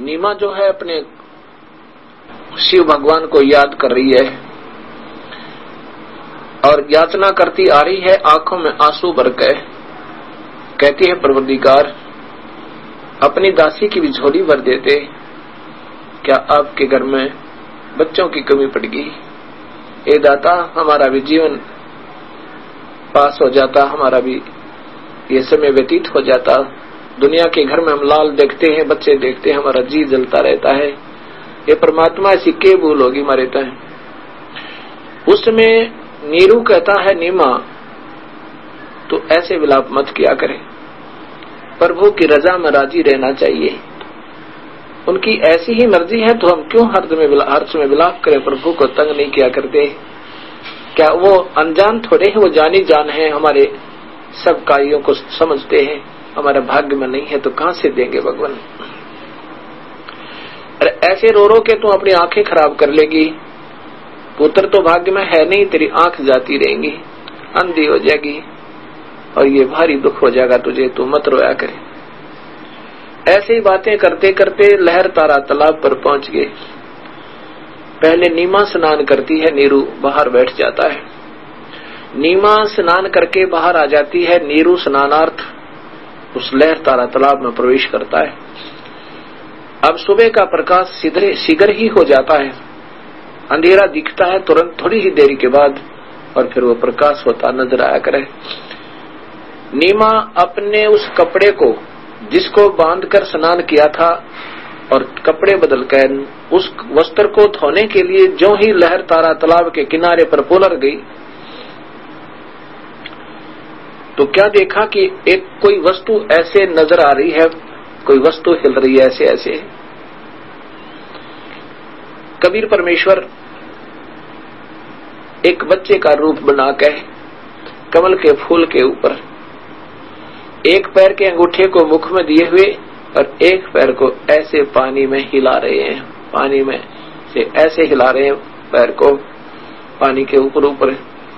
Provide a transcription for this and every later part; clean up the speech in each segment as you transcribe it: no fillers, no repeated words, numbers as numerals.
नीमा जो है अपने शिव भगवान को याद कर रही है और याचना करती आ रही है, आंखों में आंसू भर के कहती है, परवरदिगार अपनी दासी की भी झोली भर देते, क्या आपके घर में बच्चों की कमी पड़ गई? ए दाता, हमारा भी जीवन पास हो जाता, हमारा भी ये समय व्यतीत हो जाता। दुनिया के घर में हम लाल देखते हैं, बच्चे देखते हैं, हमारा जी जलता रहता है। ये परमात्मा ऐसी के भूल होगी हमारे तय। उसमें नीरू कहता है, नीमा तो ऐसे विलाप मत किया करे, प्रभु की रजा में राजी रहना चाहिए। उनकी ऐसी ही मर्जी है तो हम क्यों हर्ष में विलाप करें? प्रभु को तंग नहीं किया करते। क्या वो अनजान थोड़े हैं, वो जानी जान है, हमारे सब कार्यों को समझते हैं। हमारे भाग्य में नहीं है तो कहां से देंगे भगवान? अरे ऐसे रो रो के तू अपनी आंखें खराब कर लेगी। पुत्र तो भाग्य में है नहीं, तेरी आंख जाती रहेंगी, अंधी हो जाएगी और ये भारी दुख हो जाएगा तुझे, तू मत रोया करे। ऐसी ही बातें करते करते लहर तारा तालाब पर पहुंच गए। पहले नीमा स्नान करती है, नीरू बाहर बैठ जाता है। नीमा स्नान करके बाहर आ जाती है, नीरू स्नानार्थ उस लहर तारा तालाब में प्रवेश करता है। अब सुबह का प्रकाश शीघ्र ही हो जाता है, अंधेरा दिखता है तुरंत थोड़ी ही देरी के बाद, और फिर वो प्रकाश होता नजर आया करे। नीमा अपने उस कपड़े को जिसको बांधकर स्नान किया था और कपड़े बदलकर उस वस्त्र को धोने के लिए जो ही लहर तारा तालाब के किनारे पर पुनर गई तो क्या देखा कि एक कोई वस्तु ऐसे नजर आ रही है, कोई वस्तु हिल रही है ऐसे ऐसे। कबीर परमेश्वर एक बच्चे का रूप बनाकर कमल के फूल के ऊपर एक पैर के अंगूठे को मुख में दिए हुए और एक पैर को ऐसे पानी में हिला रहे हैं, पानी में से ऐसे हिला रहे हैं पैर को पानी के ऊपर ऊपर।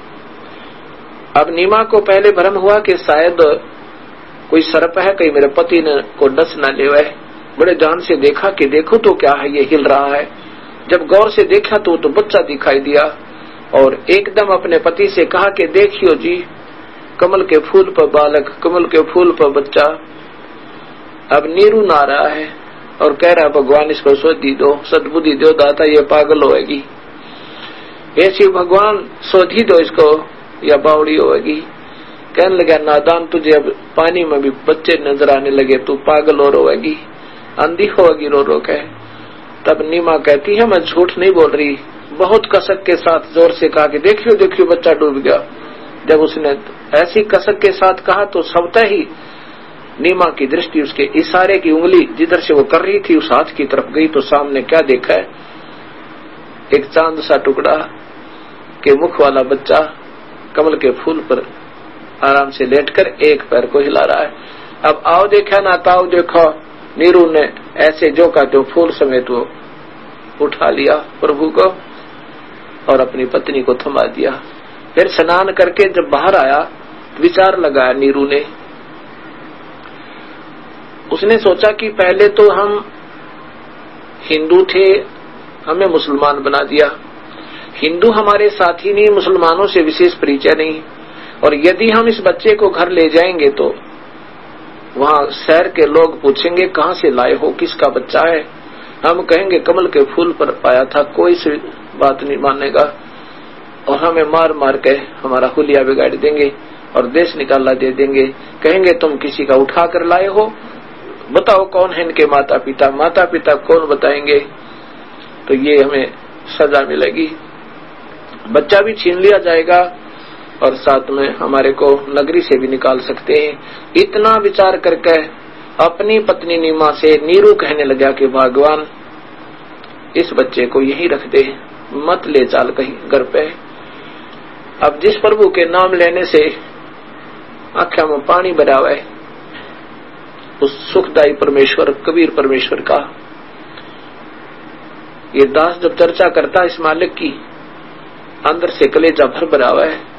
अब नीमा को पहले भ्रम हुआ कि शायद कोई सर्प है, कहीं मेरे पति ने को डस न ले। बड़े ध्यान से देखा कि देखो तो क्या है, ये हिल रहा है। जब गौर से देखा तो बच्चा दिखाई दिया और एकदम अपने पति से कहा कि देखियो जी, कमल के फूल पर बालक, कमल के फूल पर बच्चा। अब नीरू ना रहा है और कह रहा भगवान इसको सोधी दो, सद्बुद्धि दो दाता, ये पागल होएगी। ऐसी भगवान सोधी दो इसको या बावड़ी होएगी। कहने लगा नादान, तुझे अब पानी में भी बच्चे नजर आने लगे, तू पागल और रोएगी, अंधी होगी रो रो के। तब नीमा कहती है मैं झूठ नहीं बोल रही, बहुत कसक के साथ जोर से कहा कि देखियो देखियो बच्चा डूब गया। जब उसने ऐसी कसक के साथ कहा तो स्वतः ही नीमा की दृष्टि उसके इशारे की उंगली जिधर से वो कर रही थी उस हाथ की तरफ गई तो सामने क्या देखा है, एक चांद सा टुकड़ा के मुख वाला बच्चा कमल के फूल पर आराम से लेटकर एक पैर को हिला रहा है। अब आओ देखा ना ताओ देखो, नीरू ने ऐसे जो कहते हो फूल समेत वो उठा लिया प्रभु को और अपनी पत्नी को थमा दिया। फिर स्नान करके जब बाहर आया विचार लगाया नीरू ने। उसने सोचा कि पहले तो हम हिंदू थे, हमें मुसलमान बना दिया। हिंदू हमारे साथी नहीं, मुसलमानों से विशेष परिचय नहीं, और यदि हम इस बच्चे को घर ले जाएंगे तो वहां शहर के लोग पूछेंगे कहां से लाए हो, किसका बच्चा है। हम कहेंगे कमल के फूल पर पाया था, कोई सी बात नहीं मानेगा और हमें मार मार के हमारा हुलिया बिगाड़ देंगे और देश निकाला दे देंगे। कहेंगे तुम किसी का उठा कर लाए हो, बताओ कौन है इनके माता पिता, माता पिता कौन बताएंगे, तो ये हमें सजा मिलेगी, बच्चा भी छीन लिया जाएगा और साथ में हमारे को नगरी से भी निकाल सकते हैं। इतना विचार करके अपनी पत्नी नीमा से नीरू कहने लगा कि भगवान इस बच्चे को यहीं रख दे, मत ले चाल कहीं घर पे। अब जिस प्रभु के नाम लेने से आंखों में पानी भरा हुआ है, उस सुखदायी परमेश्वर कबीर परमेश्वर का ये दास जब चर्चा करता है इस मालिक की, अंदर से कलेजा भर भरा हुआ है।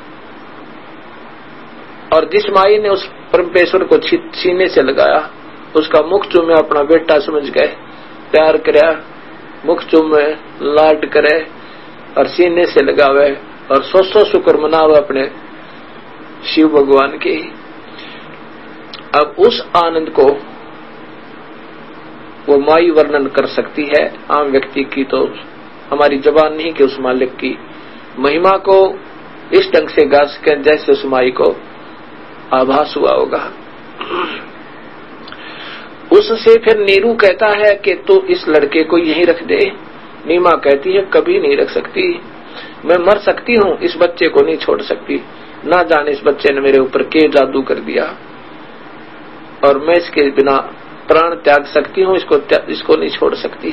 और जिस माई ने उस परमेश्वर को सीने से लगाया, उसका मुख चूमे, अपना बेटा समझ गए, प्यार करे, मुख चूमे, लाड करे और सीने से लगावे और 100 शुक्र मनावे अपने शिव भगवान के। अब उस आनंद को वो माई वर्णन कर सकती है, आम व्यक्ति की तो हमारी जबान नहीं कि उस मालिक की महिमा को इस ढंग से गा सके जैसे उस माई को आभास हुआ होगा। उससे फिर नीरू कहता है कि तू इस लड़के को यहीं रख दे। नीमा कहती है कभी नहीं रख सकती, मैं मर सकती हूँ, इस बच्चे को नहीं छोड़ सकती। ना जाने इस बच्चे ने मेरे ऊपर के जादू कर दिया और मैं इसके बिना प्राण त्याग सकती हूँ, इसको नहीं छोड़ सकती।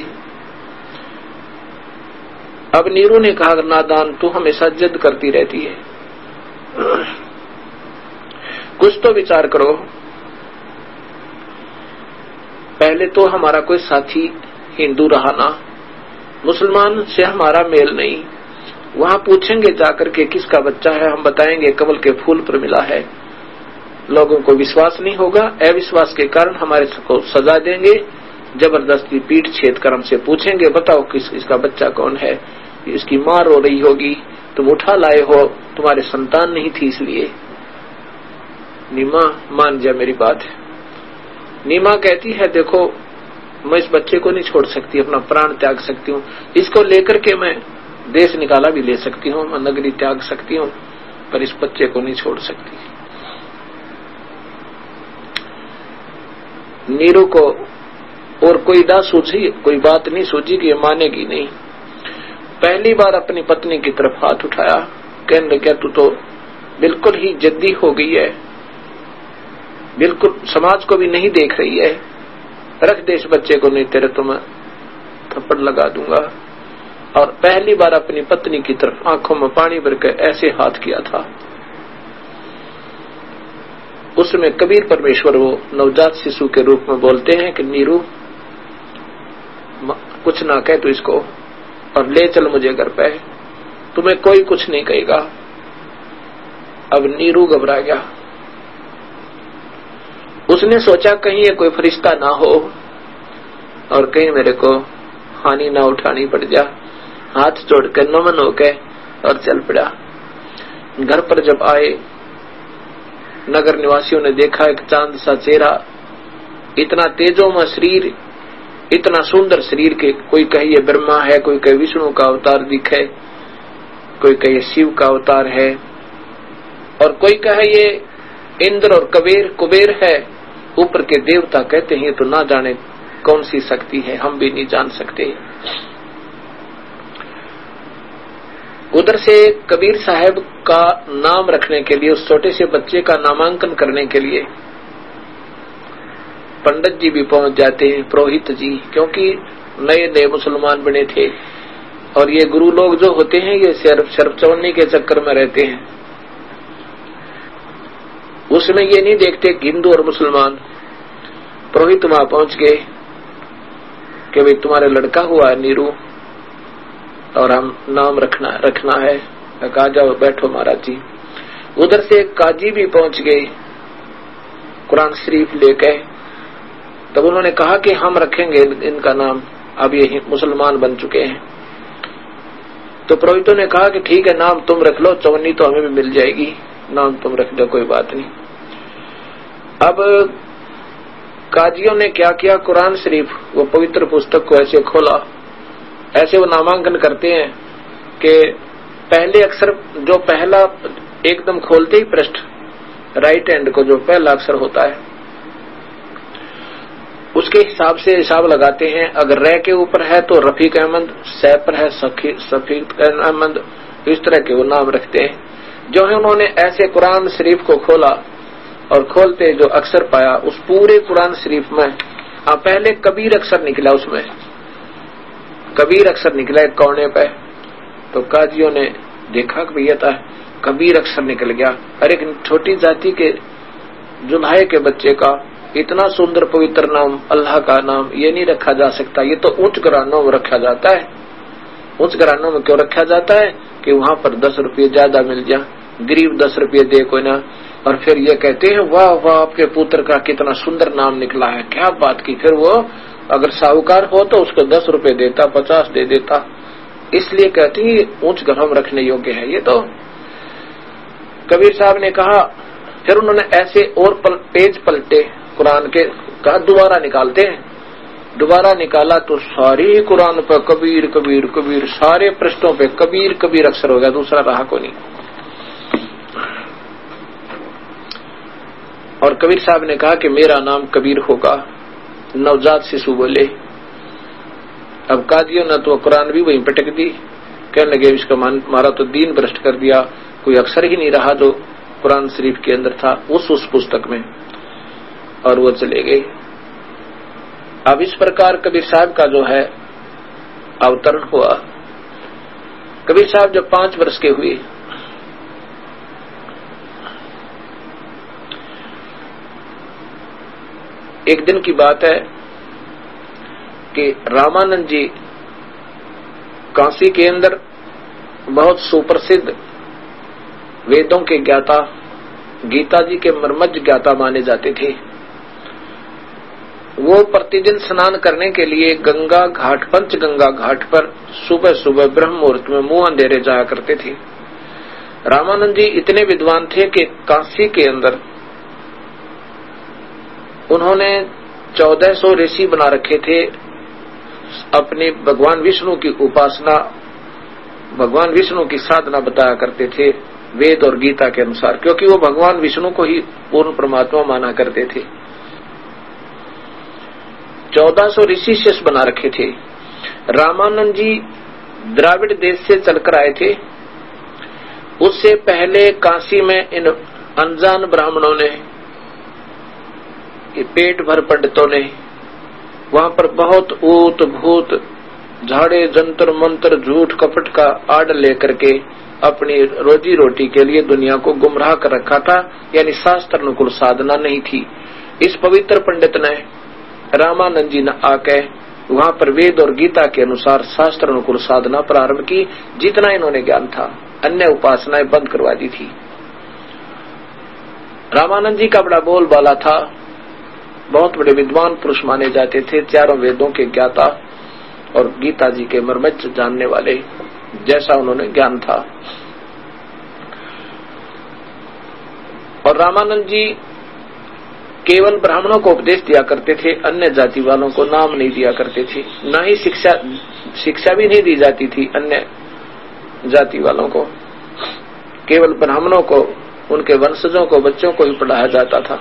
अब नीरू ने कहा नादान तू हमेशा जिद करती रहती है, कुछ तो विचार करो। पहले तो हमारा कोई साथी हिंदू रहा ना, मुसलमान से हमारा मेल नहीं, वहां पूछेंगे जाकर के किसका बच्चा है, हम बताएंगे कमल के फूल पर मिला है, लोगों को विश्वास नहीं होगा, अविश्वास के कारण हमारे को सजा देंगे, जबरदस्ती पीठ छेद कर हमसे पूछेंगे बताओ इसका बच्चा कौन है, इसकी मां रो रही होगी, तुम उठा लाए हो, तुम्हारे संतान नहीं थी इसलिए। नीमा मान जा मेरी बात। नीमा कहती है देखो मैं इस बच्चे को नहीं छोड़ सकती, अपना प्राण त्याग सकती हूँ, इसको लेकर के मैं देश निकाला भी ले सकती हूँ, मैं नगरी त्याग सकती हूँ, पर इस बच्चे को नहीं छोड़ सकती। नीरू को और कोई कोई बात नहीं सूझी कि ये मानेगी नहीं। पहली बार अपनी पत्नी की तरफ हाथ उठाया, कहने लगा तू तो बिल्कुल ही जिद्दी हो गई है, बिल्कुल समाज को भी नहीं देख रही है, रख दे इस बच्चे को नहीं तेरे तो मैं थप्पड़ लगा दूंगा। और पहली बार अपनी पत्नी की तरफ आंखों में पानी भरकर ऐसे हाथ किया था। उसमें कबीर परमेश्वर वो नवजात शिशु के रूप में बोलते हैं कि नीरू कुछ ना कह तू इसको और ले चल मुझे घर पे, तुम्हें कोई कुछ नहीं कहेगा। अब नीरू घबरा गया, उसने सोचा कहीं ये कोई फरिश्ता ना हो और कहीं मेरे को हानि ना उठानी पड़ जा, हाथ जोड़कर नमन होके और चल पड़ा। घर पर जब आए नगर निवासियों ने देखा एक चांद सा चेहरा, इतना तेजोमय शरीर, इतना सुंदर शरीर के कोई कहे ये ब्रह्मा है, कोई कहे विष्णु का अवतार दिखे, कोई कहे शिव का अवतार है और कोई कहे ये इंद्र और कुबेर है, ऊपर के देवता कहते हैं, तो ना जाने कौन सी शक्ति है, हम भी नहीं जान सकते। उधर से कबीर साहब का नाम रखने के लिए, उस छोटे से बच्चे का नामांकन करने के लिए पंडित जी भी पहुंच जाते हैं, पुरोहित जी, क्योंकि नए नए मुसलमान बने थे और ये गुरु लोग जो होते हैं ये शर्फ चवन्नी के चक्कर में रहते हैं, उसमें ये नहीं देखते हिंदू और मुसलमान। पुरोहित वहां पहुंच गए कि भाई तुम्हारे लड़का हुआ है नीरू और हम नाम रखना है, कहा जाओ बैठो महाराज जी। उधर से काजी भी पहुंच गए कुरान शरीफ लेके, तब उन्होंने कहा कि हम रखेंगे इनका नाम, अब ये मुसलमान बन चुके हैं। तो पुरोहितों ने कहा कि ठीक है नाम तुम रख लो, चवन्नी तो हमें भी मिल जाएगी, नाम तुम रख दो कोई बात नहीं। अब काजियों ने क्या किया, कुरान शरीफ वो पवित्र पुस्तक को ऐसे खोला, ऐसे वो नामांकन करते हैं कि पहले अक्षर जो पहला एकदम खोलते ही पृष्ठ राइट हैंड को जो पहला अक्षर होता है उसके हिसाब से हिसाब लगाते हैं। अगर रे के ऊपर है तो रफीक अहमद, सै पर है सफीक अहमद, इस तरह के वो नाम रखते हैं। जो है उन्होंने ऐसे कुरान शरीफ को खोला और खोलते जो अक्षर पाया उस पूरे कुरान शरीफ में पहले कबीर अक्षर निकला, उसमें कबीर अक्षर निकला एक कोने पे। तो काजियों ने देखा कि भैया कबीर अक्षर निकल गया, अरे एक छोटी जाति के जुल्हाए के बच्चे का इतना सुंदर पवित्र नाम, अल्लाह का नाम, ये नहीं रखा जा सकता, ये तो उच्च घरानों में रखा जाता है। उच्च घरानों में क्यों रखा जाता है कि वहां पर 10 रुपये ज्यादा मिल जाए, गरीब 10 रुपये दे कोई ना, और फिर ये कहते हैं वाह वाह आपके पुत्र का कितना सुंदर नाम निकला है, क्या बात की। फिर वो अगर साहूकार हो तो उसको 10 रुपए देता, 50 दे देता। इसलिए कहती है ऊंच गरम रखने योग्य है ये। तो कबीर साहब ने कहा, फिर उन्होंने ऐसे और पेज पलटे कुरान के, कहा दोबारा निकालते हैं। दोबारा निकाला तो सारी कुरान पर कबीर कबीर कबीर, सारे पृष्ठों पे कबीर कबीर अक्षर हो गया, दूसरा रहा को नहीं। और कबीर साहब ने कहा कि मेरा नाम कबीर होगा। नवजात शिशु बोले। अब कादियों ने तो कुरान भी वहीं पटक दी, कहने लगे इसका मारा तो दीन भ्रष्ट कर दिया, कोई अक्षर ही नहीं रहा जो कुरान शरीफ के अंदर था उस पुस्तक में, और वो चले गए। अब इस प्रकार कबीर साहब का जो है अवतरण हुआ। कबीर साहब जब 5 वर्ष के हुए, एक दिन की बात है कि रामानंद जी काशी के अंदर बहुत सुप्रसिद्ध वेदों के ज्ञाता, गीता जी के मर्मज्ञ ज्ञाता माने जाते थे। वो प्रतिदिन स्नान करने के लिए गंगा घाट, पंचगंगा घाट पर सुबह सुबह ब्रह्म मुहूर्त में मुंह अंधेरे जाया करते थे। रामानंद जी इतने विद्वान थे कि काशी के अंदर उन्होंने 1400 ऋषि बना रखे थे। अपने भगवान विष्णु की उपासना, भगवान विष्णु की साधना बताया करते थे वेद और गीता के अनुसार, क्योंकि वो भगवान विष्णु को ही पूर्ण परमात्मा माना करते थे। 1400 ऋषि शेष बना रखे थे। रामानंद जी द्राविड़ देश से चलकर आए थे। उससे पहले काशी में इन अनजान ब्राह्मणों ने, पेट भर पंडितों ने वहां पर बहुत ऊत भूत झाड़े जंतर मंत्र झूठ कपट का आड़ लेकर के अपनी रोजी रोटी के लिए दुनिया को गुमराह कर रखा था, यानी शास्त्र अनुकूल साधना नहीं थी। इस पवित्र पंडित ने रामानंद जी ने आके वहां पर वेद और गीता के अनुसार शास्त्र अनुकूल साधना प्रारंभ की। जितना इन्होंने ज्ञान था, अन्य उपासनाएं बंद करवा दी थी। रामानंद जी का बड़ा बोलबाला था, बहुत बड़े विद्वान पुरुष माने जाते थे, चारों वेदों के ज्ञाता और गीता जी के मर्मज्ञ जानने वाले, जैसा उन्होंने ज्ञान था। और रामानंद जी केवल ब्राह्मणों को उपदेश दिया करते थे, अन्य जाति वालों को नाम नहीं दिया करते थे। न ही शिक्षा भी नहीं दी जाती थी अन्य जाति वालों को, केवल ब्राह्मणों को, उनके वंशजों को, बच्चों को ही पढ़ाया जाता था।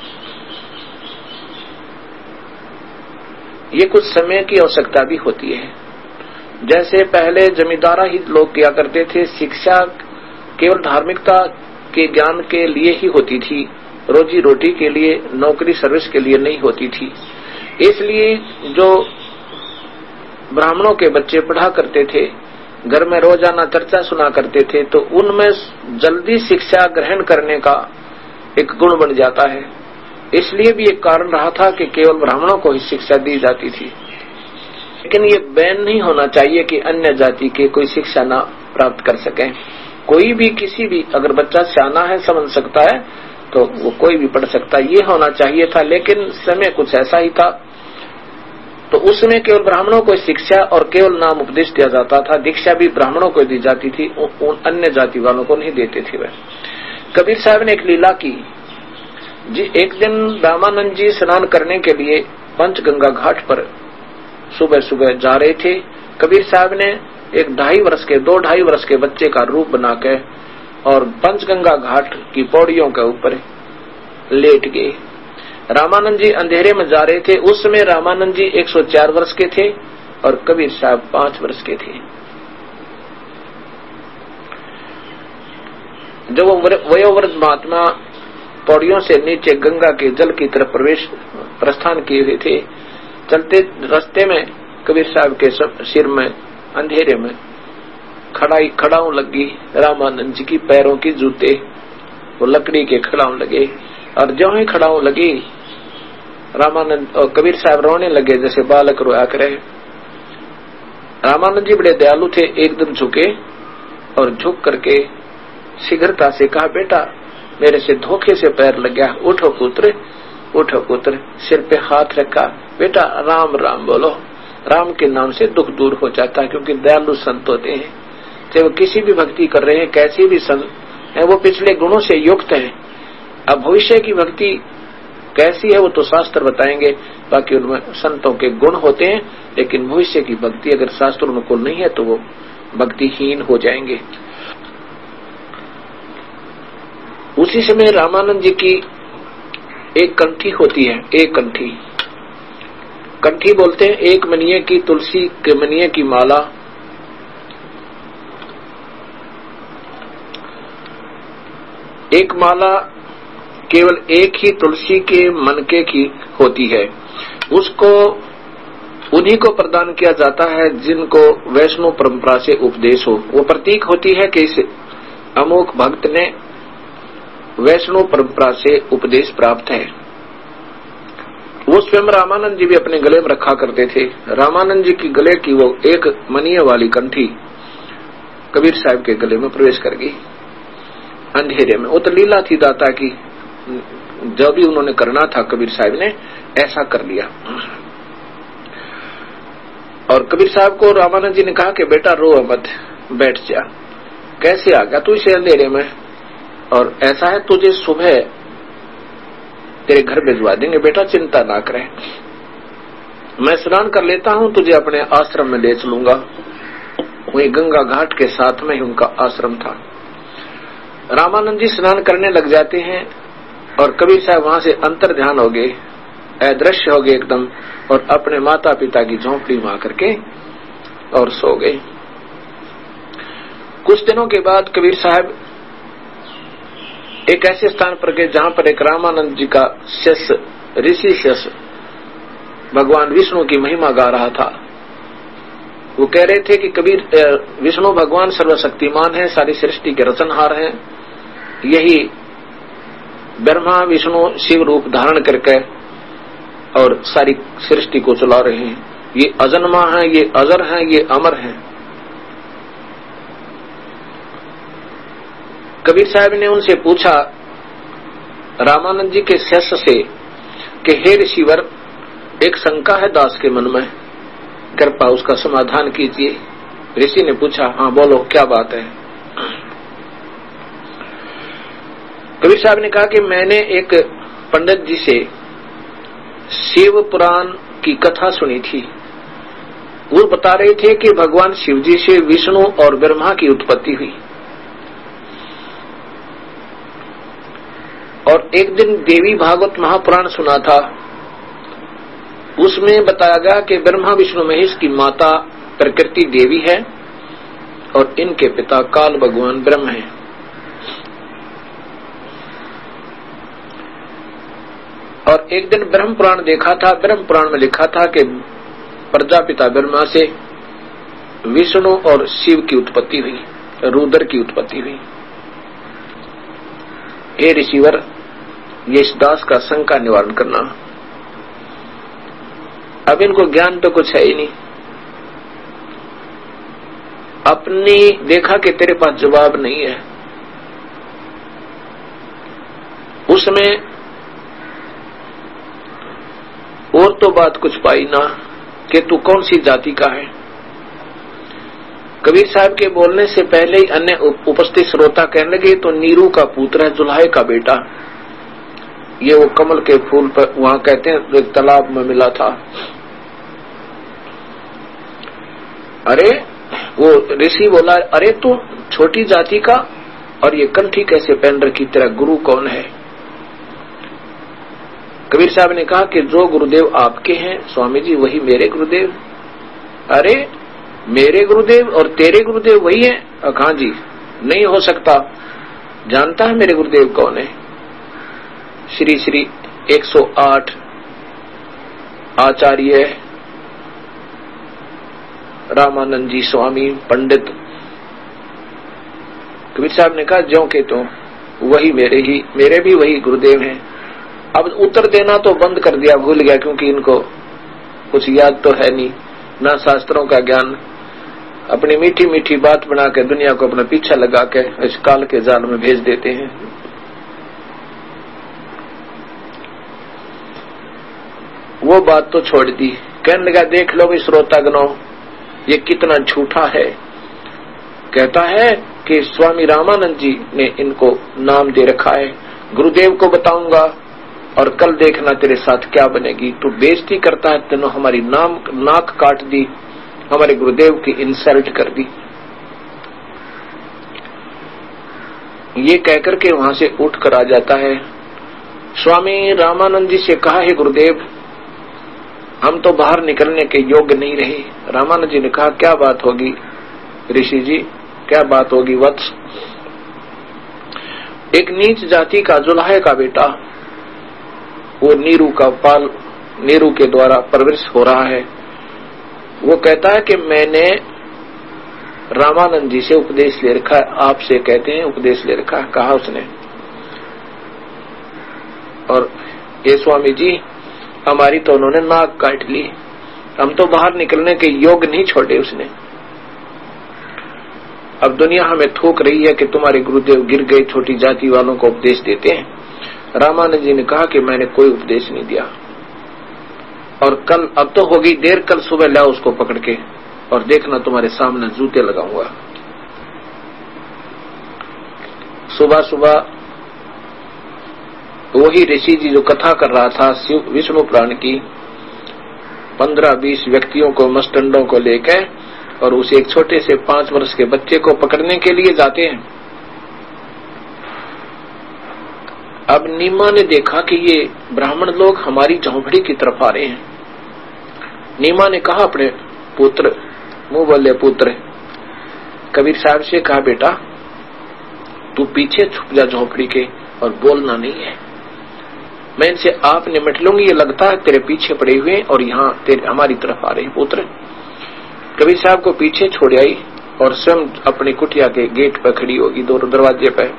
ये कुछ समय की आवश्यकता भी होती है। जैसे पहले जमींदारा ही लोग किया करते थे, शिक्षा केवल धार्मिकता के ज्ञान के लिए ही होती थी, रोजी रोटी के लिए, नौकरी सर्विस के लिए नहीं होती थी। इसलिए जो ब्राह्मणों के बच्चे पढ़ा करते थे, घर में रोजाना चर्चा सुना करते थे, तो उनमें जल्दी शिक्षा ग्रहण करने का एक गुण बन जाता है। इसलिए भी एक कारण रहा था कि केवल ब्राह्मणों को ही शिक्षा दी जाती थी। लेकिन ये बैन नहीं होना चाहिए कि अन्य जाति के कोई शिक्षा ना प्राप्त कर सके। कोई भी, किसी भी, अगर बच्चा सियाना है, समझ सकता है, तो वो कोई भी पढ़ सकता है, ये होना चाहिए था। लेकिन समय कुछ ऐसा ही था, तो उसमें केवल ब्राह्मणों को शिक्षा और केवल नाम उपदेश दिया जाता था। दीक्षा भी ब्राह्मणों को दी जाती थी, उन अन्य जाति वालों को नहीं देते थे। वह कबीर साहब ने एक लीला की जी। एक दिन रामानंद जी स्नान करने के लिए पंचगंगा घाट पर सुबह सुबह जा रहे थे। कबीर साहब ने एक 2.5 वर्ष के बच्चे का रूप बना के और पंचगंगा घाट की पौड़ियों के ऊपर लेट गए। रामानंद जी अंधेरे में जा रहे थे। उस समय रामानंद जी 104 वर्ष के थे और कबीर साहब 5 वर्ष के थे। जब वो वयोवृद्ध महात्मा पौड़ियों से नीचे गंगा के जल की तरफ प्रस्थान किए हुए थे, चलते रास्ते में कबीर साहब के सिर में अंधेरे में खड़ाऊ लगी। रामानंद जी की पैरों की जूते वो लकड़ी के खड़ाऊ लगे, और जो ही खड़ाऊ लगी रामानंद और कबीर साहब रोने लगे जैसे बालक रोया करे। रामानंद जी बड़े दयालु थे, एकदम झुके और झुक करके शीघ्रता से कहा, बेटा मेरे से धोखे से पैर लग गया, उठो पुत्र, उठो पुत्र। सिर पे हाथ रखा, बेटा राम राम बोलो। राम के नाम से दुख दूर हो जाता है, क्योंकि दयालु संत होते हैं, चाहे वो किसी भी भक्ति कर रहे हैं, कैसी भी संत है, वो पिछले गुणों से युक्त है। अब भविष्य की भक्ति कैसी है वो तो शास्त्र बताएंगे, बाकी उनमें संतों के गुण होते हैं, लेकिन भविष्य की भक्ति अगर शास्त्र उनको नहीं है तो वो भक्तिहीन हो जाएंगे। उसी समय रामानंद जी की एक कंठी होती है, एक कंठी, कंठी बोलते हैं एक मनिये की, तुलसी के मनिये की माला। एक माला केवल एक ही तुलसी के मनके की होती है, उसको उन्हीं को प्रदान किया जाता है जिनको वैष्णव परंपरा से उपदेश हो। वो प्रतीक होती है कि इस अमोघ भक्त ने वैष्णव परंपरा से उपदेश प्राप्त है। वो स्वयं रामानंद जी भी अपने गले में रखा करते थे। रामानंद जी की गले की वो एक मनिये वाली कंठी कबीर साहब के गले में प्रवेश कर गई अंधेरे में। वो तो लीला थी दाता की, जो भी उन्होंने करना था कबीर साहब ने ऐसा कर लिया। और कबीर साहब को रामानंद जी ने कहा कि बेटा रो मत, बैठ जा। कैसे आ गया तू इसे अंधेरे में? और ऐसा है तुझे सुबह तेरे घर भिजवा देंगे, बेटा चिंता ना करे। मैं स्नान कर लेता हूं, तुझे अपने आश्रम में ले चलूंगा। वहीं गंगा घाट के साथ में ही उनका आश्रम था। रामानंद जी स्नान करने लग जाते हैं और कबीर साहब वहां से अंतर ध्यान हो गए, अदृश्य हो गए एकदम, और अपने माता पिता की झोंपड़ी में आकर के और सो गए। कुछ दिनों के बाद कबीर साहब एक ऐसे स्थान पर गए जहां पर एक रामानंद जी का शिष्य, ऋषि शिष्य भगवान विष्णु की महिमा गा रहा था। वो कह रहे थे कि कबीर विष्णु भगवान सर्वशक्तिमान है, सारी सृष्टि के रचनहार हैं, यही ब्रह्मा विष्णु शिव रूप धारण करके और सारी सृष्टि को चला रहे हैं। ये अजन्मा है, ये अजर है, ये अमर है। कबीर साहब ने उनसे पूछा रामानंद जी के शिष्य से कि हे ऋषिवर, एक शंका है दास के मन में, कृपा उसका समाधान कीजिए। ऋषि ने पूछा, हाँ बोलो क्या बात है? कबीर साहब ने कहा कि मैंने एक पंडित जी से शिव पुराण की कथा सुनी थी। वो बता रहे थे कि भगवान शिव जी से विष्णु और ब्रह्मा की उत्पत्ति हुई। और एक दिन देवी भागवत महापुराण सुना था, उसमें बताया गया कि ब्रह्मा विष्णु महेश की माता प्रकृति देवी है और इनके पिता काल भगवान ब्रह्म है। और एक दिन ब्रह्म पुराण देखा था, ब्रह्म पुराण में लिखा था कि प्रजापिता ब्रह्मा से विष्णु और शिव की उत्पत्ति हुई, रुद्र की उत्पत्ति हुई। हे ऋषिवर, ये इस दास का शंका निवारण करना। अब इनको ज्ञान तो कुछ है ही नहीं। अपनी देखा कि तेरे पास जवाब नहीं है। उसमें और तो बात कुछ पाई ना कि तू कौन सी जाति का है। कबीर साहब के बोलने से पहले ही अन्य उपस्थित श्रोता कहने लगे, तो नीरू का पुत्र है, जुल्हाय का बेटा। ये वो कमल के फूल पर वहां कहते हैं एक तालाब में मिला था। अरे वो ऋषि बोला, अरे तू छोटी जाति का और ये कंठी कैसे पहन रखी, तेरा गुरु कौन है? कबीर साहब ने कहा कि जो गुरुदेव आपके हैं स्वामी जी, वही मेरे गुरुदेव। अरे मेरे गुरुदेव और तेरे गुरुदेव वही है? हाँ जी। नहीं हो सकता। जानता है मेरे गुरुदेव कौन है? श्री श्री 108 आचार्य रामानंद जी स्वामी पंडित। कबीर साहब ने कहा, ज्यों के तो वही मेरे भी वही गुरुदेव हैं। अब उत्तर देना तो बंद कर दिया, भूल गया, क्योंकि इनको कुछ याद तो है नहीं, ना शास्त्रों का ज्ञान। अपनी मीठी मीठी बात बना के दुनिया को अपना पीछा लगा के इस काल के जाल में भेज देते हैं। वो बात तो छोड़ दी। कहने लगा, देख लो भी श्रोतागणों, ये कितना झूठा है। कहता है कि स्वामी रामानंद जी ने इनको नाम दे रखा है, गुरुदेव को बताऊंगा और कल देखना तेरे साथ क्या बनेगी। तू बेइज्जती करता है, तेने हमारी नाक काट दी, हमारे गुरुदेव की इंसल्ट कर दी। ये कहकर के वहां से उठ कर आ जाता है। स्वामी रामानंद जी से कहा, है गुरुदेव, हम तो बाहर निकलने के योग्य नहीं रहे। रामानंद जी ने कहा, क्या बात होगी ऋषि जी, क्या बात होगी वत्स? एक नीच जाति का जुलाहे का बेटा, वो नीरू के द्वारा परवरिश हो रहा है। वो कहता है कि मैंने रामानंद जी से उपदेश ले रखा है, आपसे कहते हैं उपदेश ले रखा है। कहा उसने, और ये स्वामी जी हमारी तो उन्होंने नाक काट ली, हम तो बाहर निकलने के योग्य नहीं छोड़े उसने। अब दुनिया हमें थूक रही है कि तुम्हारे गुरुदेव गिर गए, छोटी जाति वालों को उपदेश देते हैं। रामानंद जी ने कहा कि मैंने कोई उपदेश नहीं दिया, और कल, अब तो होगी देर, कल सुबह लाओ उसको पकड़ के और देखना तुम्हारे सामने जूते लगाऊंगा। सुबह सुबह वही ऋषि जी जो कथा कर रहा था विष्णु पुराण की, 15-20 व्यक्तियों को मस्टंडों को लेकर और उसे एक छोटे से 5 वर्ष के बच्चे को पकड़ने के लिए जाते हैं। अब नीमा ने देखा कि ये ब्राह्मण लोग हमारी झोंपड़ी की तरफ आ रहे हैं। नीमा ने कहा अपने पुत्र, मुंह बोले पुत्र, कबीर साहब से कहा, बेटा तू पीछे छुप जा झोंपड़ी के और बोलना नहीं है, मैं इनसे आप निमट लूंगी। ये लगता है तेरे पीछे पड़े हुए और यहाँ हमारी तरफ आ रहे हैं। पुत्र कबीर साहब को पीछे छोड़ आई और स्वयं अपनी कुटिया के गेट पर खड़ी होगी, दोनों दरवाजे पर।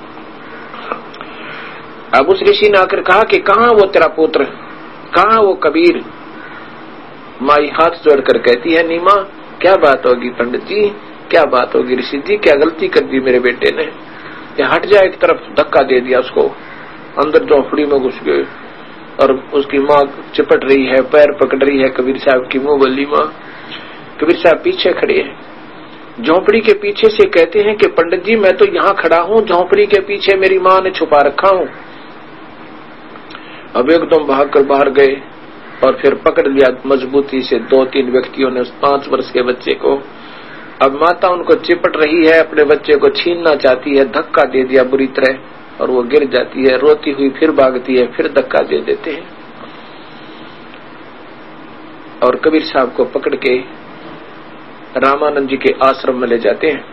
अब उस ऋषि ने आकर कहा कि कहाँ वो तेरा पुत्र, कहाँ वो कबीर? माई हाथ जोड़कर कहती है, नीमा क्या बात होगी पंडित जी, क्या बात होगी ऋषि जी, क्या गलती कर दी मेरे बेटे ने? ये हट जा, एक तरफ धक्का दे दिया उसको, अंदर झोंपड़ी में घुस गए और उसकी माँ चिपट रही है, पैर पकड़ रही है कबीर साहब की, मुंह बोली माँ। कबीर साहब पीछे खड़े हैं, झोंपड़ी के पीछे से कहते हैं कि पंडित जी मैं तो यहाँ खड़ा हूँ, झोंपड़ी के पीछे मेरी माँ ने छुपा रखा हूँ। अब एकदम भागकर बाहर गए और फिर पकड़ लिया मजबूती से 2-3 व्यक्तियों ने उस 5 वर्ष के बच्चे को। अब माता उनको चिपट रही है, अपने बच्चे को छीनना चाहती है, धक्का दे दिया बुरी तरह और वो गिर जाती है, रोती हुई फिर भागती है, फिर धक्का दे देते हैं और कबीर साहब को पकड़ के रामानंद जी के आश्रम में ले जाते हैं।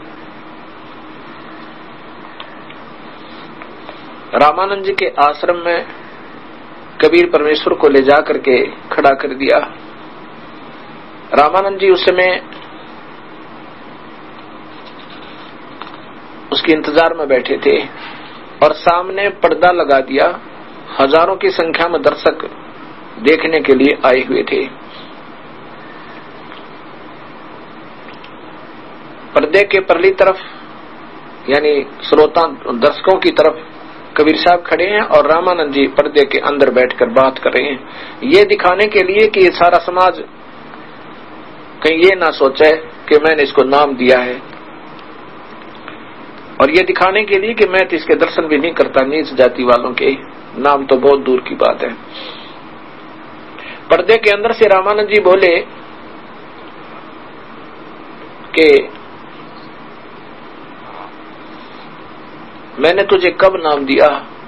रामानंद जी के आश्रम में कबीर परमेश्वर को ले जाकर के खड़ा कर दिया। रामानंद जी उस समय उसके इंतजार में बैठे थे और सामने पर्दा लगा दिया, हजारों की संख्या में दर्शक देखने के लिए आए हुए थे। पर्दे के परली तरफ यानी श्रोता दर्शकों की तरफ कबीर साहब खड़े हैं और रामानंद जी पर्दे के अंदर बैठकर बात कर रहे हैं, ये दिखाने के लिए कि ये सारा समाज कहीं ये ना सोचे कि मैंने इसको नाम दिया है, और ये दिखाने के लिए कि मैं तो इसके दर्शन भी नहीं करता, नीच जाति वालों के, नाम तो बहुत दूर की बात है। पर्दे के अंदर से रामानंद जी बोले कि मैंने तुझे कब नाम दिया?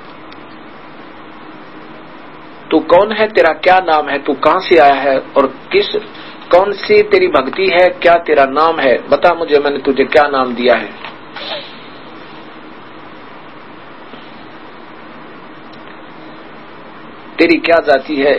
तू कौन है, तेरा क्या नाम है, तू कहां से आया है और कौन सी तेरी भक्ति है, क्या तेरा नाम है, बता मुझे, मैंने तुझे क्या नाम दिया है? तेरी क्या जाति है?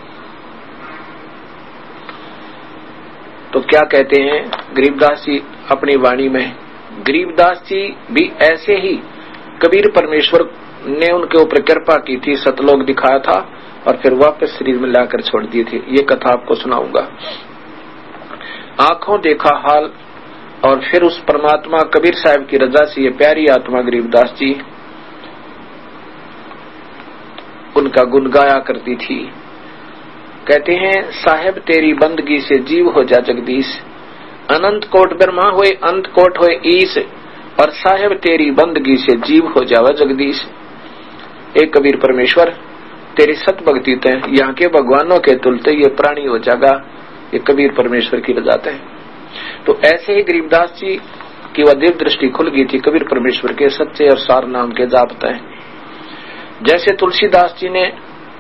तो क्या कहते हैं गरीबदास जी अपनी वाणी में, गरीबदास जी भी ऐसे ही कबीर परमेश्वर ने उनके ऊपर कृपा की थी, सतलोक दिखाया था और फिर वापस शरीर में लाकर छोड़ दिए थे। ये कथा आपको सुनाऊंगा। आंखों देखा हाल और फिर उस परमात्मा कबीर साहब की रजा से ये प्यारी आत्मा गरीबदास जी उनका गुण गाया करती थी कहते हैं साहेब तेरी बंदगी से जीव हो जा जगदीश, अनंत कोट ब्रह्मा हुए अंत कोट हुए ईश, और साहेब तेरी बंदगी से जीव हो जावा जगदीश। एक कबीर परमेश्वर तेरी सत भक्ति ते यहाँ के भगवानों के तुलते ये प्राणी हो जाएगा, ये कबीर परमेश्वर की रजाते हैं। तो ऐसे ही गरीबदास जी की वह दिव्य दृष्टि खुल गई थी कबीर परमेश्वर के सच्चे और सार नाम के जापते हैं। जैसे तुलसीदास जी ने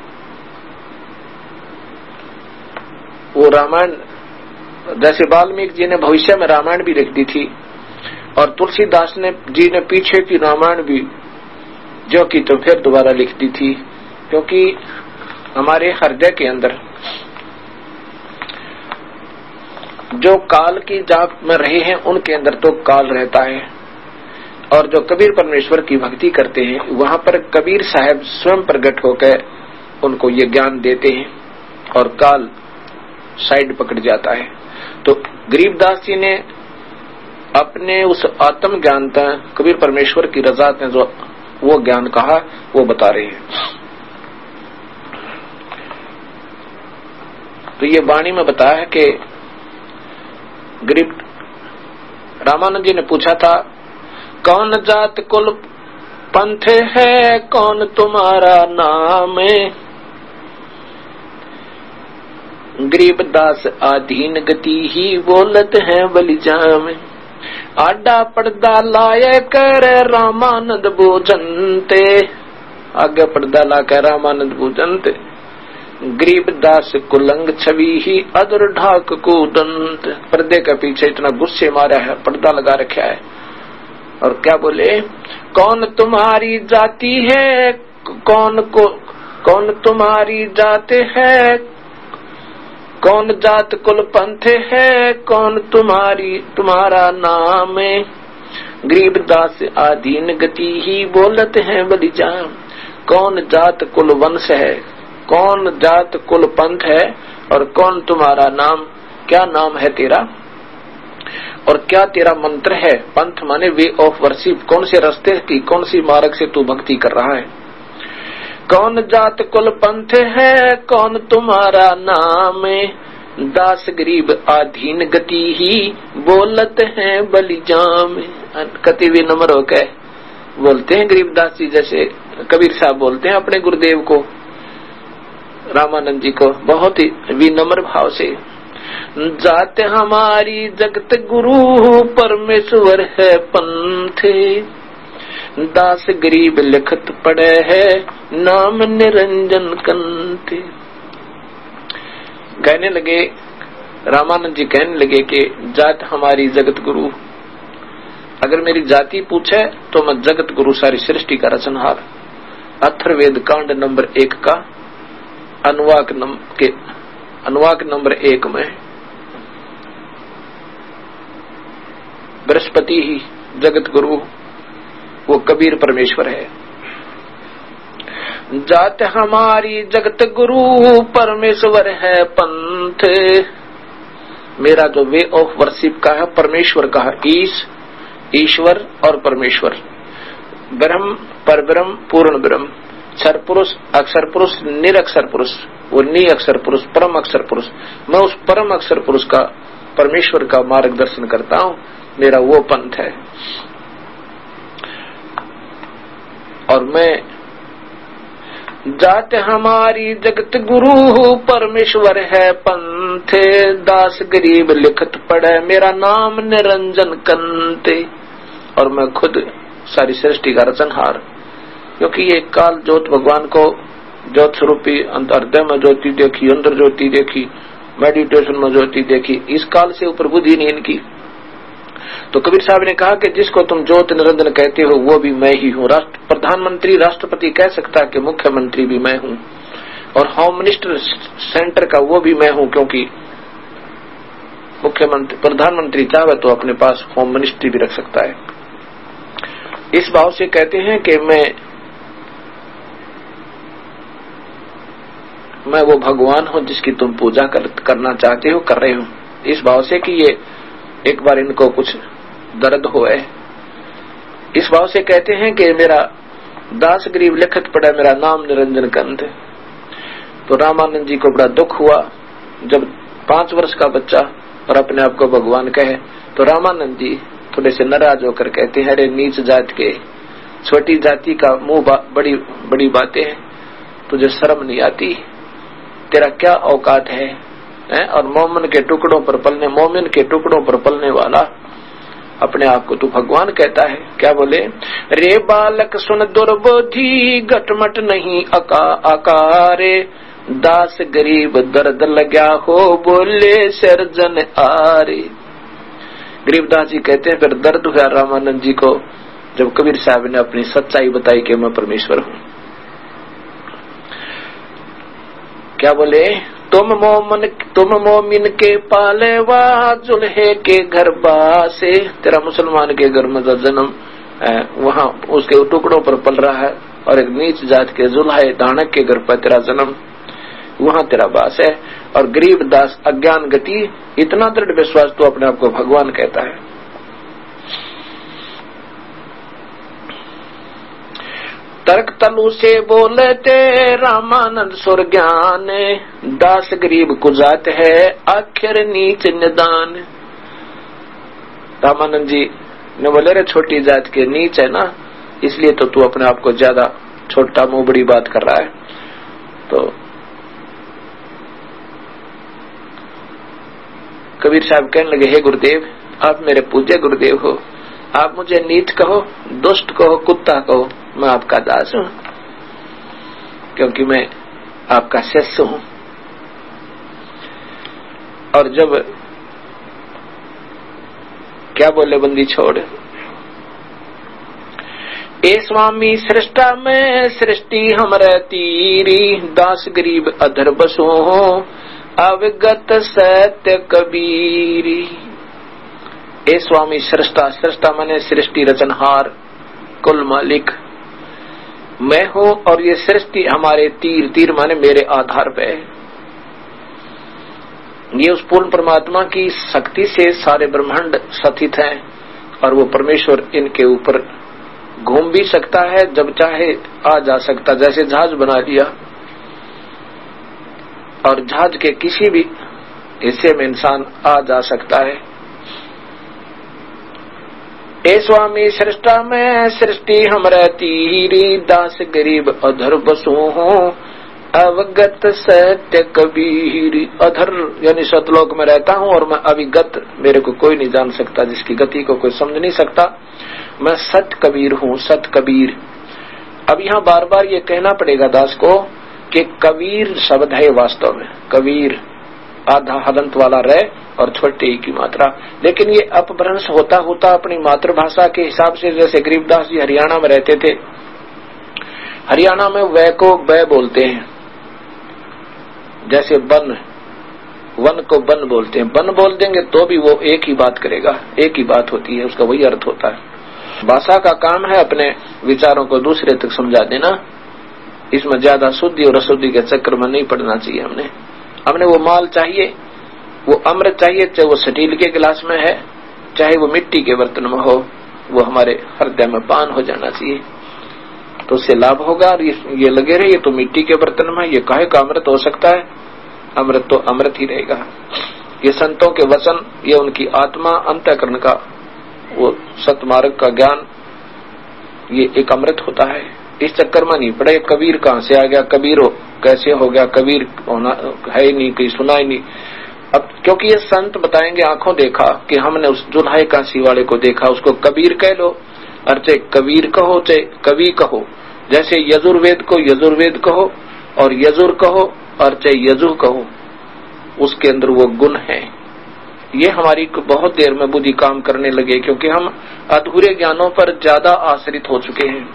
वो रामायण, जैसे वाल्मीकि जी ने भविष्य में रामायण भी लिख दी थी, और तुलसीदास जी ने पीछे की रामायण भी जो की तो फिर दोबारा लिख दी थी, क्योंकि हमारे हृदय के अंदर जो काल की जाप में रहे हैं उनके अंदर तो काल रहता है, और जो कबीर परमेश्वर की भक्ति करते हैं वहां पर कबीर साहब स्वयं प्रकट होकर उनको ये ज्ञान देते हैं और काल साइड पकड़ जाता है। तो गरीबदास जी ने अपने उस आत्म ज्ञानता कबीर परमेश्वर की रजा ने जो वो ज्ञान कहा वो बता रहे हैं। तो ये वाणी में बताया है कि गरीब रामानंद जी ने पूछा था, कौन जात कुल पंथ है, कौन तुम्हारा नाम? गरीबदास आधीन गति ही बोलत है बलिजाम, आडा पर्दा लाए कर रामानंद भोजनते, आगे पर्दा ला कर रामानंद भोजनते। गरीबदास कुलंग छवि ही अदर ढाक को दंत, पर्दे के पीछे इतना गुस्से मारा है, पर्दा लगा रखा है, और क्या बोले, कौन तुम्हारी जाति है, कौन तुम्हारी जात है, कौन जात कुल पंथ है, कौन तुम्हारा नाम? गरीबदास आधीन गति ही बोलत है बलिजाम, कौन जात कुल वंश है, कौन जात कुल पंथ है, और कौन तुम्हारा नाम? क्या नाम है तेरा और क्या तेरा मंत्र है? पंथ माने वे ऑफ वर्शिप, कौन से रास्ते की, कौन सी मार्ग से तू भक्ति कर रहा है? कौन जात कुल पंथ है, कौन तुम्हारा नाम? दास गरीब आधीन गति ही बोलत है बलिजाम। कति विनम्र होकर बोलते हैं गरीबदास जी, जैसे कबीर साहब बोलते हैं अपने गुरुदेव को, रामानंद जी को, बहुत ही विनम्र भाव से। जात हमारी जगत गुरु परमेश्वर है पंथ, दास गरीब लिखत पड़े है नाम निरंजन कंठ। कहने लगे रामानंद जी, कहने लगे कि जात हमारी जगत गुरु, अगर मेरी जाति पूछे तो मैं जगत गुरु सारी सृष्टि का रचनहार। अथर्ववेद कांड नंबर 1 का अनुवाक नंबर 1 में बृहस्पति ही जगत गुरु, वो कबीर परमेश्वर है। जात हमारी जगत गुरु परमेश्वर है पंथ, मेरा जो वे ऑफ वर्शिप का है परमेश्वर का है, ईश्वर और परमेश्वर, ब्रह्म परब्रह्म पूर्ण ब्रह्म, अक्षर पुरुष अक्षर पुरुष निरक्षर पुरुष, वो नी अक्षर पुरुष परम अक्षर पुरुष। मैं उस परम अक्षर पुरुष का परमेश्वर का मार्गदर्शन करता हूँ, मेरा वो पंथ है। और मैं जात हमारी जगत गुरु परमेश्वर है पंथ, दास गरीब लिखत पड़े मेरा नाम निरंजन कंते। और मैं खुद सारी सृष्टि का रचनहार, क्योंकि ये काल ज्योत भगवान को ज्योत स्वरूपी हृदय में ज्योति देखी, अंदर ज्योति देखी, मेडिटेशन में ज्योति देखी, इस काल से ऊपर बुद्धि नहीं इनकी। तो कबीर साहब ने कहा कि जिसको तुम ज्योत निरंजन कहते हो वो भी मैं ही हूँ। प्रधानमंत्री राष्ट्रपति कह सकता है कि मुख्यमंत्री भी मैं हूँ, और होम मिनिस्टर सेंटर का वो भी मैं हूँ, क्योंकि मुख्यमंत्री प्रधानमंत्री चाहे तो अपने पास होम मिनिस्ट्री भी रख सकता है। इस भाव से कहते हैं कि मैं वो भगवान हूँ जिसकी तुम पूजा करना चाहते हो, कर रहे हो। इस भाव से कि ये एक बार इनको कुछ दर्द होए, इस भाव से कहते हैं कि मेरा दास गरीब लिखत पड़ा मेरा नाम निरंजन कंठ। तो रामानंद जी को बड़ा दुख हुआ जब 5 वर्ष का बच्चा और अपने आप को भगवान कहे। तो रामानंद जी थोड़े से नाराज होकर कहते हैं, अरे नीच जात के, छोटी जाति का मुंह बड़ी बड़ी बातें हैं, तुझे शर्म नहीं आती? तेरा क्या औकात है? और मोमिन के टुकड़ों पर पलने वाला अपने आप को तू भगवान कहता है। क्या बोले? रे बालक सुन दुर्बोधी, घटमट नहीं आकारे, दास गरीब दर्द लगा हो, बोले सर्जन आरे। गरीबदास जी कहते हैं फिर दर्द हुआ रामानंद जी को जब कबीर साहब ने अपनी सच्चाई बताई कि मैं परमेश्वर हूं। क्या बोले? तुम मोमिन के पालेवा, जुल्हे के घर बासे। तेरा मुसलमान के घर में जन्म वहां उसके टुकड़ों पर पल रहा है, और एक नीच जात के जुल्हे दानक के घर पर तेरा जन्म, वहां तेरा बास है। और गरीब दास अज्ञान गति, इतना दृढ़ विश्वास तो अपने आप को भगवान कहता है। तर्क तलु से बोलते रामानंद सुर ज्ञान, दास गरीब कुजात है आखिर नीच निदान। रामानंद जी ने बोले, रे छोटी जात के नीच है ना, इसलिए तो तू अपने आप को ज्यादा छोटा मुंह बड़ी बात कर रहा है। तो कबीर साहब कहने लगे, हे गुरुदेव, आप मेरे पूज्य गुरुदेव हो, आप मुझे नीच कहो, दुष्ट कहो, कुत्ता कहो, मैं आपका दास हूं, क्योंकि मैं आपका शिष्य हूं। और जब क्या बोले बंदी छोड़, ए स्वामी सृष्टा में सृष्टि हमरे तीरी, दास गरीब अधर बसो अवगत सत्य कबीरी। ए स्वामी सृष्टा, सृष्टा माने सृष्टि रचनहार, कुल मालिक मैं हूं, और ये सृष्टि हमारे तीर, तीर माने मेरे आधार पे है। ये उस पूर्ण परमात्मा की शक्ति से सारे ब्रह्मांड स्थित हैं, और वो परमेश्वर इनके ऊपर घूम भी सकता है, जब चाहे आ जा सकता, जैसे जहाज बना दिया, और जहाज के किसी भी हिस्से में इंसान आ जा सकता है। ए स्वामी सृष्टा में सृष्टि हमरे तीरी, दास गरीब अधर बसू हूँ अवगत सत्य कबीरी। अधर यानी सतलोक में रहता हूँ, और मैं अविगत, मेरे को कोई नहीं जान सकता, जिसकी गति को कोई समझ नहीं सकता। मैं सत कबीर हूँ, सत कबीर। अब यहाँ बार बार ये कहना पड़ेगा दास को कि कबीर शब्द है वास्तव में, कबीर आधा हलंत वाला रह और छोटे ही की मात्रा, लेकिन ये अपभ्रंश होता होता अपनी मातृभाषा के हिसाब से, जैसे गरीबदास जी हरियाणा में रहते थे, हरियाणा में वै को बै बोलते हैं, जैसे बन, वन को बन बोलते हैं, बन बोल देंगे तो भी वो एक ही बात करेगा, एक ही बात होती है, उसका वही अर्थ होता है। भाषा का काम है अपने विचारों को दूसरे तक समझा देना, इसमें ज्यादा शुद्धि और अशुद्धि के चक्कर में नहीं पड़ना चाहिए। हमने वो माल चाहिए, वो अमृत चाहिए, चाहे वो स्टील के गिलास में है, चाहे वो मिट्टी के बर्तन में हो, वो हमारे हृदय में पान हो जाना चाहिए, तो उससे लाभ होगा। और ये लगे रहे, ये तो मिट्टी के बर्तन में, ये काहे का अमृत हो सकता है? अमृत तो अमृत ही रहेगा। ये संतों के वचन, ये उनकी आत्मा अंतःकरण का वो सतमार्ग का ज्ञान, ये एक अमृत होता है। इस चक्कर में नहीं पड़े कबीर कहां से आ गया, कबीर हो कैसे हो गया, कबीर होना है ही नहीं, कहीं सुना ही नहीं। अब क्योंकि ये संत बताएंगे, आंखों देखा कि हमने उस जुल्हे काशी वाले को देखा, उसको कबीर कह लो, और चाहे कबीर कहो चाहे कवि कहो, जैसे यजुर्वेद को यजुर्वेद कहो और यजुर कहो और चाहे यजु कहो, उसके अंदर वो गुण है। ये हमारी बहुत देर में बुद्धि काम करने लगे, क्योंकि हम अधूरे ज्ञानों पर ज्यादा आश्रित हो चुके हैं।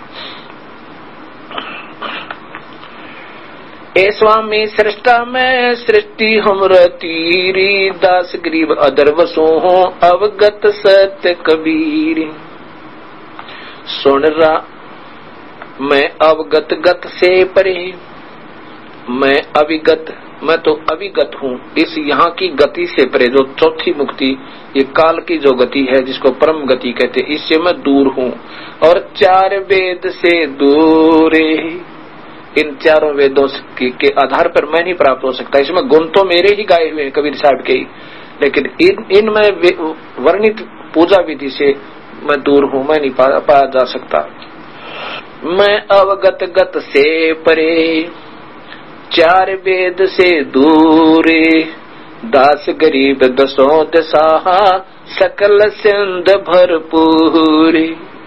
ए स्वामी सृष्टा में सृष्टि हमरे तीरी, दास गरीब अदर वसो हो अवगत सत्य कबीर। सुन रहा मैं अवगत गत से परे, मैं अविगत, मैं तो अविगत हूँ इस यहाँ की गति से परे, जो चौथी मुक्ति, ये काल की जो गति है जिसको परम गति कहते, इससे मैं दूर हूँ। और 4 वेद से दूर, इन चारों वेदों के आधार पर मैं नहीं प्राप्त हो सकता। इसमें गुण तो मेरे ही गाए हुए हैं, कबीर साहब के ही, लेकिन इनमें वर्णित पूजा विधि से मैं दूर हूं, मैं नहीं पाया जा सकता। मैं अवगत गत से परे, चार वेद से दूरे, दास गरीब दसों दशा, सकल सिंध भरपूर।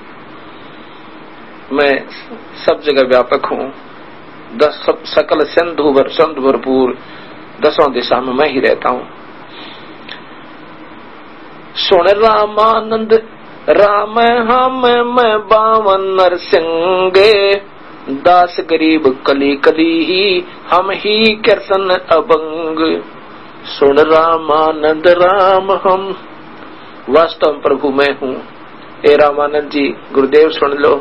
मैं सब जगह व्यापक हूँ, सकल सिंध भरपूर, दसों दिशा में मैं ही रहता हूँ। सुन रामानंद राम हम मैं बावन नरसिंगे, दास गरीब कली कली ही हम ही कृष्ण अभंग। सुन रामानंद राम हम, वास्तव प्रभु मैं हूँ। ए रामानंद जी, गुरुदेव सुन लो।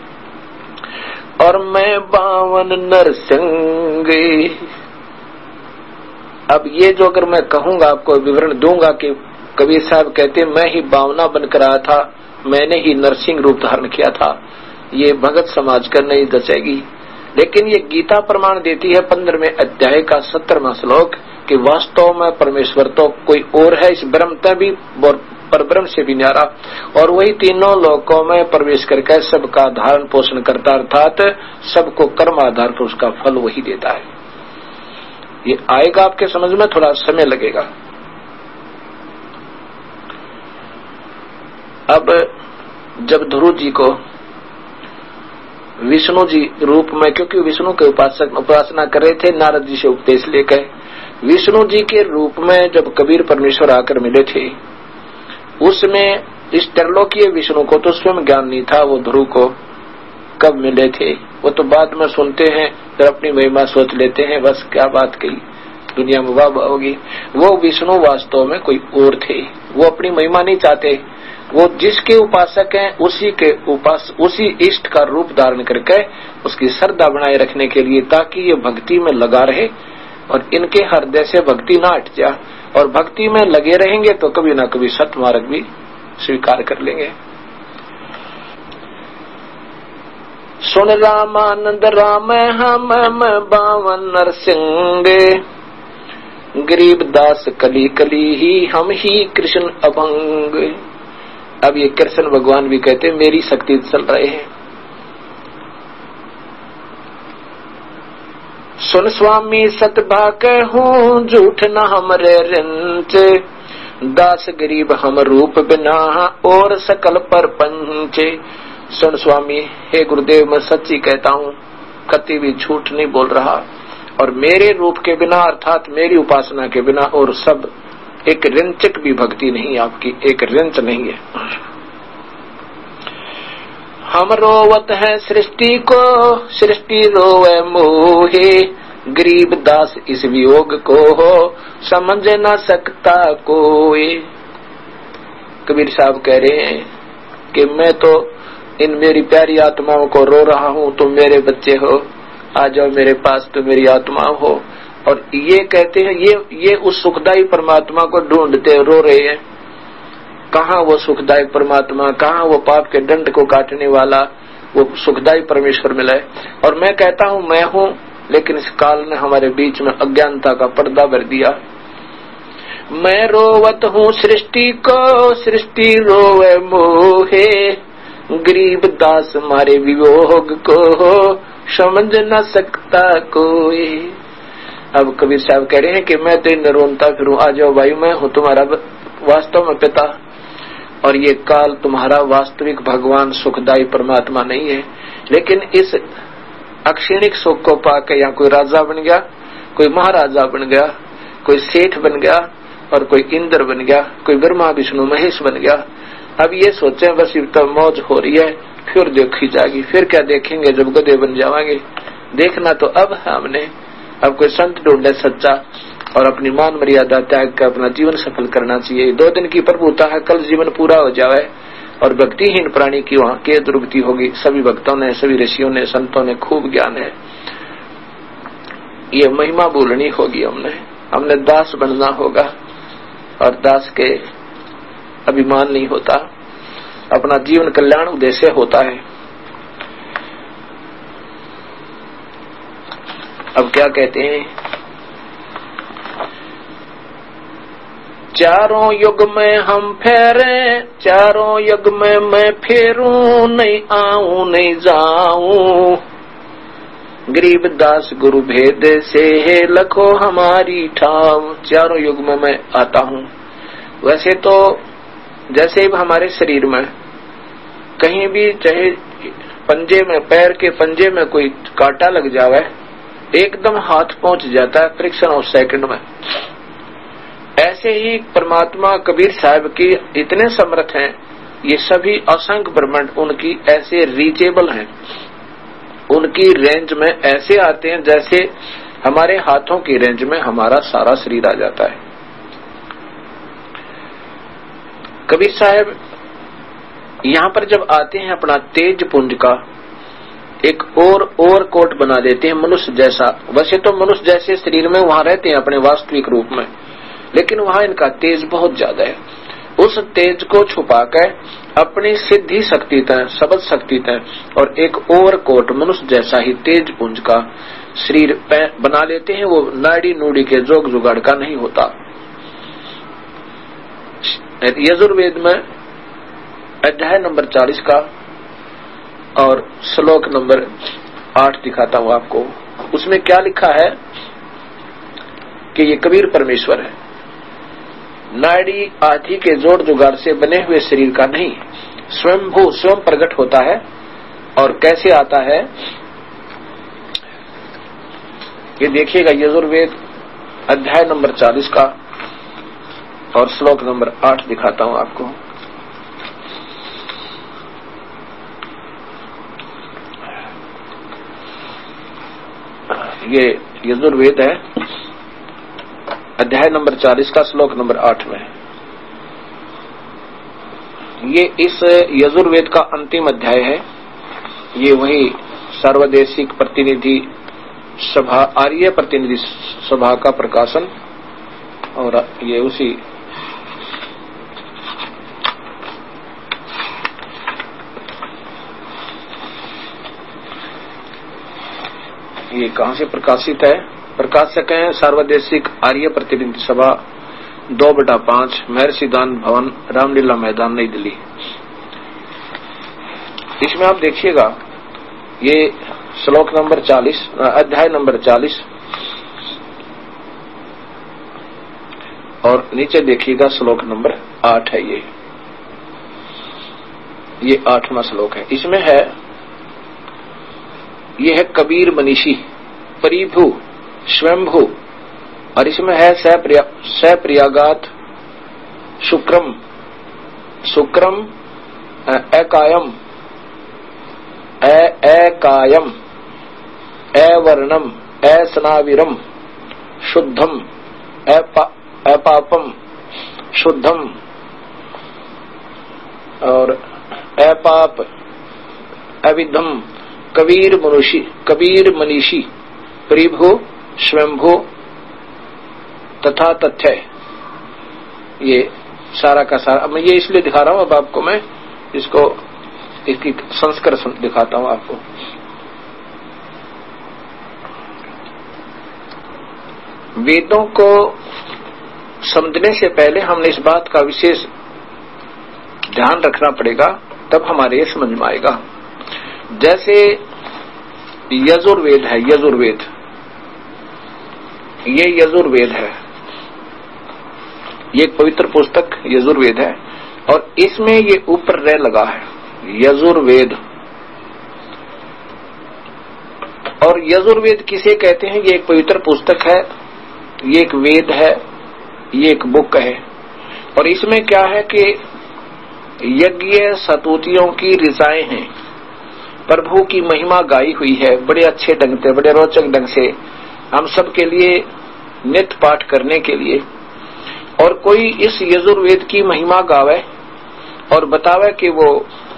और मैं बावन नरसिंगे, अब ये जो अगर मैं कहूंगा, आपको विवरण दूंगा कि कबीर साहब कहते मैं ही बावना बनकर आया था, मैंने ही नरसिंह रूप धारण किया था, ये भगत समाज कर नहीं दचेगी। लेकिन ये गीता प्रमाण देती है 15वें अध्याय का 17वां श्लोक कि वास्तव में परमेश्वर तो कोई और है, इस ब्रह्म भी परब्रह्म से भी न्यारा, और वही तीनों लोकों में प्रवेश करके सबका धारण पोषण करता, अर्थात सबको कर्म आधार पर उसका फल वही देता है। ये आएगा आपके समझ में, थोड़ा समय लगेगा। अब जब ध्रुव जी को विष्णु जी रूप में, क्योंकि विष्णु के उपासना कर रहे थे, नारद जी से उपदेश लेकर विष्णु जी के रूप में जब कबीर परमेश्वर आकर मिले थे, उसमें इस त्रिलोकीय विष्णु को तो स्वयं ज्ञान नहीं था, वो ध्रुव को कब मिले थे वो तो बाद में सुनते हैं, फिर अपनी महिमा सोच लेते हैं, बस क्या बात कही, दुनिया में वाह होगी। वो विष्णु वास्तव में कोई और थे, वो अपनी महिमा नहीं चाहते, वो जिसके उपासक हैं उसी इष्ट का रूप धारण करके उसकी श्रद्धा बनाए रखने के लिए, ताकि ये भक्ति में लगा रहे और इनके हृदय से भक्ति ना हट जाए, और भक्ति में लगे रहेंगे तो कभी ना कभी सत्मार्ग भी स्वीकार कर लेंगे। सुन रामानंद राम हम बावन नरसिंगे, गरीब दास कली कली ही हम ही कृष्ण अभंग। अब ये कृष्ण भगवान भी कहते मेरी शक्ति चल रहे हैं। सुन स्वामी सतभाक हूँ झूठ न हमरे रिंच, दास गरीब हम रूप बिना और सकल पर पंचे। सुन स्वामी, हे गुरुदेव, मैं सच्ची कहता हूँ, कति भी झूठ नहीं बोल रहा, और मेरे रूप के बिना अर्थात मेरी उपासना के बिना और सब एक रिंचक भी भक्ति नहीं, आपकी एक रिंच नहीं है। हम रोवत है सृष्टि को, सृष्टि रोवे मोहे, गरीब दास इस वियोग को हो समझ न सकता कोई। कबीर साहब कह रहे हैं कि मैं तो इन मेरी प्यारी आत्माओं को रो रहा हूँ, तुम मेरे बच्चे हो, आ जाओ मेरे पास, तुम मेरी आत्मा हो। और ये कहते हैं ये उस सुखदायी परमात्मा को ढूंढते रो रहे हैं। कहाँ वो सुखदायी परमात्मा, कहाँ वो पाप के दंड को काटने वाला वो सुखदायी परमेश्वर मिला है। और मैं कहता हूँ मैं हूँ, लेकिन इस काल ने हमारे बीच में अज्ञानता का पर्दा भर दिया। मैं रोवत हूँ सृष्टि को, सृष्टि रोवे मोहे, गरीब दास मारे वियोग को समझ न सकता कोई। अब कबीर साहब कह रहे हैं कि मैं तो रोनता फिरूं, आ जाओ भाई, मैं हूँ तुम्हारा वास्तव में पिता, और ये काल तुम्हारा वास्तविक भगवान सुखदायी परमात्मा नहीं है। लेकिन इस अक्षणिक सुख को पाकर या कोई राजा बन गया, कोई महाराजा बन गया, कोई सेठ बन गया, और कोई इंद्र बन गया, कोई ब्रह्मा विष्णु महेश बन गया। अब ये सोचे बस तो मौज हो रही है, फिर देखी जाएगी, फिर क्या देखेंगे जब गधे बन जावांगे। देखना तो अब है हमने, अब कोई संत ढूंढे सच्चा, और अपनी मान मर्यादा त्याग कर अपना जीवन सफल करना चाहिए। 2 दिन की प्रभुता है, कल जीवन पूरा हो जाए और भक्तिहीन प्राणी की वहां के दुर्गति होगी। सभी भक्तों ने, सभी ऋषियों ने, संतों ने खूब ज्ञान है, ये महिमा बोलनी होगी। हमने दास बनना होगा, और दास के अभिमान नहीं होता, अपना जीवन कल्याण उद्देश्य होता है। अब क्या कहते हैं, चारों युग में हम फेरे, चारों युग में मैं फेरूं, नहीं आऊं नहीं जाऊं, गरीब दास गुरु भेद से लखो हमारी ठाव। चारों युग में मैं आता हूं। वैसे तो जैसे हमारे शरीर में कहीं भी चाहे पंजे में, पैर के पंजे में कोई कांटा लग जावे, एकदम हाथ पहुंच जाता है फ्रिक्शन ऑफ सेकंड में। ऐसे ही परमात्मा कबीर साहब की इतने समर्थ हैं, ये सभी असंख्य ब्रह्मांड उनकी ऐसे रीचेबल हैं, उनकी रेंज में ऐसे आते हैं जैसे हमारे हाथों की रेंज में हमारा सारा शरीर आ जाता है। कबीर साहब यहां पर जब आते हैं अपना तेज पुंज का एक और कोट बना देते हैं मनुष्य जैसा। वैसे तो मनुष्य जैसे शरीर में वहां रहते हैं अपने वास्तविक रूप में, लेकिन वहां इनका तेज बहुत ज्यादा है। उस तेज को छुपाकर अपनी सिद्धि शक्ति तय, शब्द शक्ति तय और एक और कोट मनुष्य जैसा ही तेज पुंज का शरीर बना लेते हैं। वो नाड़ी नूड़ी के जोग जुगाड़ का नहीं होता। यजुर्वेद में अध्याय नंबर 40 का और श्लोक नंबर 8 दिखाता हूं आपको। उसमें क्या लिखा है कि ये कबीर परमेश्वर है, नाड़ी आदि के जोड़ जुगाड़ से बने हुए शरीर का नहीं, स्वयंभू स्वयं प्रकट होता है। और कैसे आता है ये देखिएगा, यजुर्वेद अध्याय नंबर 40 का और श्लोक नंबर 8 दिखाता हूं आपको। ये यजुर्वेद है, अध्याय नंबर 40 का श्लोक नंबर 8 में। ये इस यजुर्वेद का अंतिम अध्याय है। ये वही सर्वदेशिक प्रतिनिधि सभा, आर्य प्रतिनिधि सभा का प्रकाशन, और ये उसी ये कहां से प्रकाशित है, प्रकाशक हैं सर्वदेशिक आर्य प्रतिनिधि सभा 2/5 महर्षिदान भवन, रामलीला मैदान, नई दिल्ली। इसमें आप देखिएगा ये श्लोक नंबर 40, अध्याय नंबर 40 और नीचे देखिएगा श्लोक नंबर 8 है। ये 8वां श्लोक है। इसमें है, ये है कबीर मनीषी परिभू स्वयंभू, और इसमें है सप्रियागात शुक्रम शुक्रम अकायम अकायम अवर्णम असनाविरम शुद्धम अपापम शुद्धम और अपाप अविधम कबीर मनीषी परिभू स्वयंभू तथा तथ्य। ये सारा का सारा मैं ये इसलिए दिखा रहा हूं, अब आपको मैं इसको इसकी संस्करण दिखाता हूं आपको। वेदों को समझने से पहले हमने इस बात का विशेष ध्यान रखना पड़ेगा, तब हमारे ये समझ में आएगा। जैसे यजुर्वेद है, यजुर्वेद ये यजुर्वेद है, ये एक पवित्र पुस्तक यजुर्वेद है, और इसमें ये ऊपर रे लगा है यजुर्वेद। और यजुर्वेद किसे कहते हैं? ये एक पवित्र पुस्तक है, ये एक वेद है, ये एक बुक है। और इसमें क्या है कि यज्ञ स्तुतियों की ऋचाएं हैं, प्रभु की महिमा गाई हुई है बड़े अच्छे ढंग से, बड़े रोचक ढंग से हम सब के लिए नित्य पाठ करने के लिए। और कोई इस यजुर्वेद की महिमा गावे और बतावे कि वो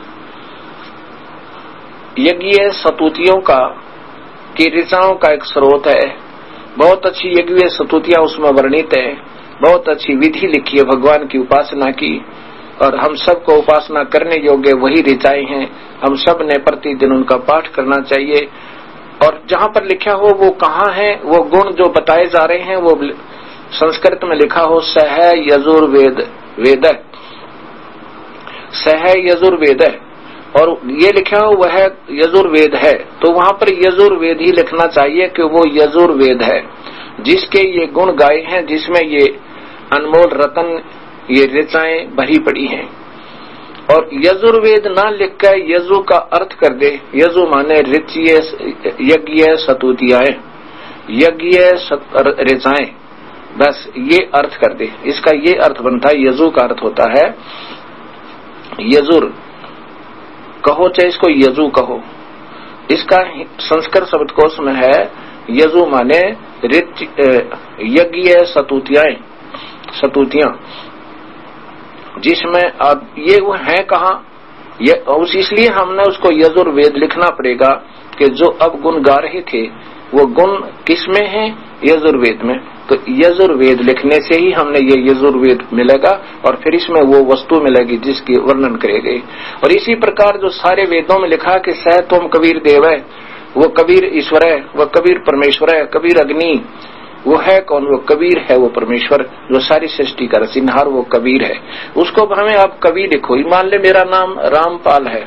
यज्ञ स्तुतियों का की ऋचाओं का एक स्रोत है, बहुत अच्छी यज्ञ स्तुतियां उसमें वर्णित है, बहुत अच्छी विधि लिखी है भगवान की उपासना की, और हम सबको उपासना करने योग्य वही ऋचाएं हैं। हम सब ने प्रतिदिन उनका पाठ करना चाहिए और जहां पर लिखा हो वो कहाँ है, वो गुण जो बताए जा रहे हैं वो संस्कृत में लिखा हो सह यजुर्वेद वेद, सह यजुर्वेद, और ये लिखा हो वह यजुर्वेद है, तो वहां पर यजुर्वेद ही लिखना चाहिए कि वो यजुर्वेद है जिसके ये गुण गाए हैं, जिसमें ये अनमोल रतन, ये ऋचाएं भरी पड़ी हैं। और यजुर्वेद ना लिखकर यजु का अर्थ कर दे, यजु माने ऋचीय यज्ञ सतुतियाएं, यज्ञ ऋचाएं, बस ये अर्थ कर दे, इसका ये अर्थ बनता है। यजु का अर्थ होता है यजुर कहो चाहे इसको यजु कहो, इसका संस्कृत शब्दकोश में है यजु माने यज्ञ सतुतियाएं, सतुतियां, जिसमें अब ये वो है कहाँ, ये इसलिए हमने उसको यजुर्वेद लिखना पड़ेगा कि जो अब गुण गा रहे थे वो गुण किसमें है, यजुर्वेद में। तो यजुर्वेद लिखने से ही हमने ये यजुर्वेद मिलेगा और फिर इसमें वो वस्तु मिलेगी जिसकी वर्णन करेगी। और इसी प्रकार जो सारे वेदों में लिखा कि सह तुम कबीर देव है, वो कबीर ईश्वर है, वो कबीर परमेश्वर है, कबीर अग्नि, वो है कौन, वो कबीर है, वो परमेश्वर जो सारी सृष्टि का रचनहार वो कबीर है। उसको हमें आप कबीर लिखो। मान ले मेरा नाम रामपाल है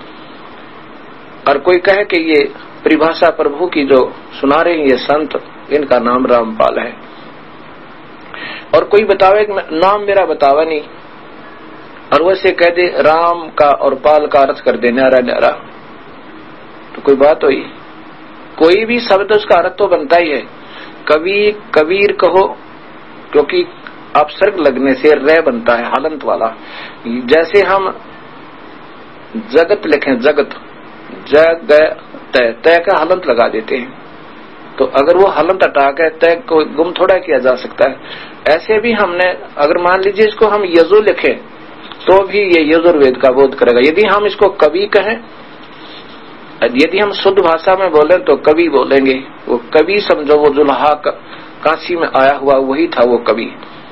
और कोई कहे कि ये परिभाषा प्रभु की जो सुना रहे हैं ये संत, इनका नाम रामपाल है, और कोई बतावे नाम मेरा बतावा नहीं और वैसे कह दे राम का और पाल का अर्थ कर दे न्यारा न्यारा, तो कोई बात हुई? कोई भी शब्द उसका अर्थ तो बनता ही है। कवि कबीर कहो क्योंकि अपसर्ग लगने से रे बनता है हलंत वाला। जैसे हम जगत लिखें जगत, जगत तय का हलंत लगा देते हैं, तो अगर वो हलंत हटा के तय को गुम थोड़ा किया जा सकता है। ऐसे भी हमने अगर मान लीजिए इसको हम यजु लिखें तो भी ये यजुर्वेद का बोध करेगा। यदि हम इसको कवि कहें, यदि हम शुद्ध भाषा में बोलें तो कवि बोलेंगे। वो कवि समझो वो जुल्हा काशी में आया हुआ वही था वो कवि।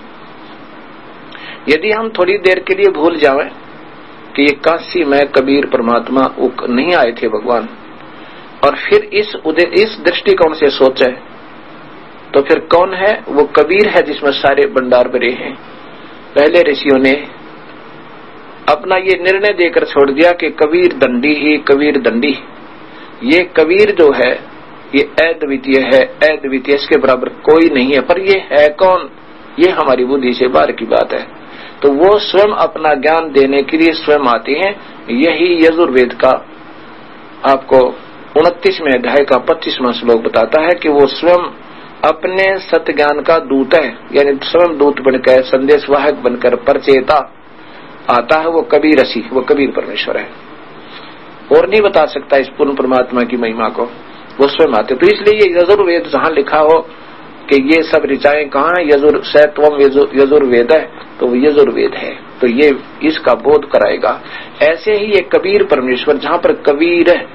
यदि हम थोड़ी देर के लिए भूल जाएं कि ये काशी में कबीर परमात्मा नहीं आए थे भगवान, और फिर इस दृष्टिकोण से सोचे तो फिर कौन है, वो कबीर है जिसमें सारे भंडार भरे हैं। पहले ऋषियों ने अपना ये निर्णय देकर छोड़ दिया कि कबीर दंडी ही कबीर दंडी। ये कबीर जो है ये अद्वितीय है, अद्वितीय, इसके बराबर कोई नहीं है। पर ये है कौन, ये हमारी बुद्धि से बाहर की बात है। तो वो स्वयं अपना ज्ञान देने के लिए स्वयं आते हैं। यही यजुर्वेद का आपको 29वें अध्याय का 25वां श्लोक बताता है कि वो स्वयं अपने सत्य ज्ञान का दूत है, यानी स्वयं दूत बनकर संदेशवाहक बनकर परचेता आता है। वो कबीर ऋषि, वो कबीर परमेश्वर है, और नहीं बता सकता इस पूर्ण परमात्मा की महिमा को, वो स्वयं आते। तो इसलिए ये यजुर्वेद जहां लिखा हो कि ये सब ऋचाएं कहाँ है, सैत्वम यजुर्वेद है, तो वो यजुर्वेद है, तो ये इसका बोध कराएगा। ऐसे ही ये कबीर परमेश्वर, जहां पर कबीर है,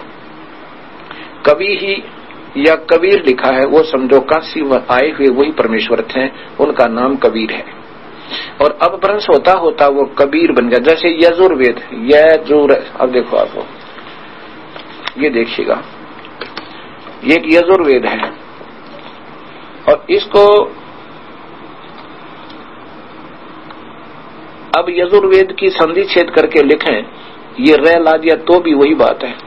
कवि ही या कबीर लिखा है, वो समझो काशी आए हुए वही परमेश्वर थे, उनका नाम कबीर है। और अब भ्रंश होता होता वो कबीर बन गया। जैसे यजुर्वेद, यजुर, अब देखो आपको ये देखिएगा, ये एक यजुर्वेद है और इसको अब यजुर्वेद की संधि छेद करके लिखें, ये रे ला दिया तो भी वही बात है,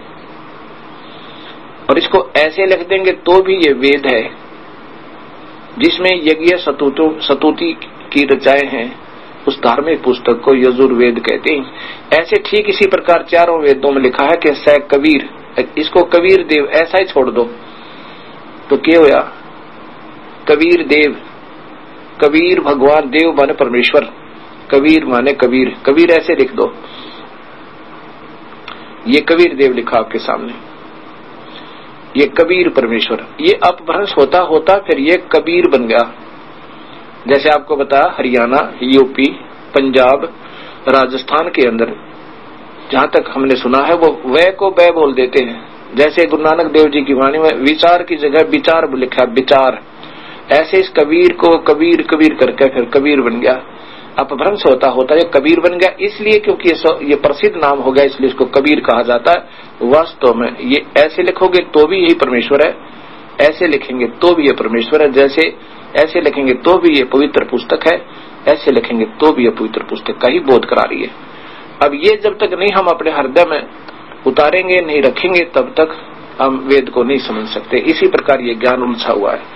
और इसको ऐसे लिख देंगे तो भी ये वेद है जिसमें यज्ञ सतुति की रचाएं हैं। उस धार्मिक पुस्तक को यजुर्वेद कहते हैं। ऐसे ठीक इसी प्रकार चारों वेदों में लिखा है कि सह कबीर, इसको कबीर देव ऐसा ही छोड़ दो तो क्या होया, कबीर देव, कबीर भगवान, देव माने परमेश्वर, कबीर माने कबीर, कबीर ऐसे लिख दो। ये कबीर देव लिखा आपके सामने, ये कबीर परमेश्वर। ये अपभ्रंश होता होता फिर ये कबीर बन गया। जैसे आपको बताया हरियाणा, यूपी, पंजाब, राजस्थान के अंदर जहां तक हमने सुना है वो वह को बै बोल देते हैं। जैसे गुरु नानक देव जी की वाणी में विचार की जगह विचार लिखा, विचार। ऐसे इस कबीर को कबीर कबीर करके फिर कबीर बन गया। अपभ्रंश होता होता ये कबीर बन गया, इसलिए क्योंकि ये प्रसिद्ध नाम हो गया इसलिए इसको कबीर कहा जाता है। वास्तव में ये ऐसे लिखोगे तो भी यही परमेश्वर है, ऐसे लिखेंगे तो भी ये परमेश्वर है, जैसे ऐसे लिखेंगे तो भी ये पवित्र पुस्तक है, ऐसे लिखेंगे तो भी ये पवित्र पुस्तक का ही बोध करा रही है। अब ये जब तक नहीं हम अपने हृदय में उतारेंगे, नहीं रखेंगे, तब तक हम वेद को नहीं समझ सकते। इसी प्रकार ये ज्ञान उलझा हुआ है।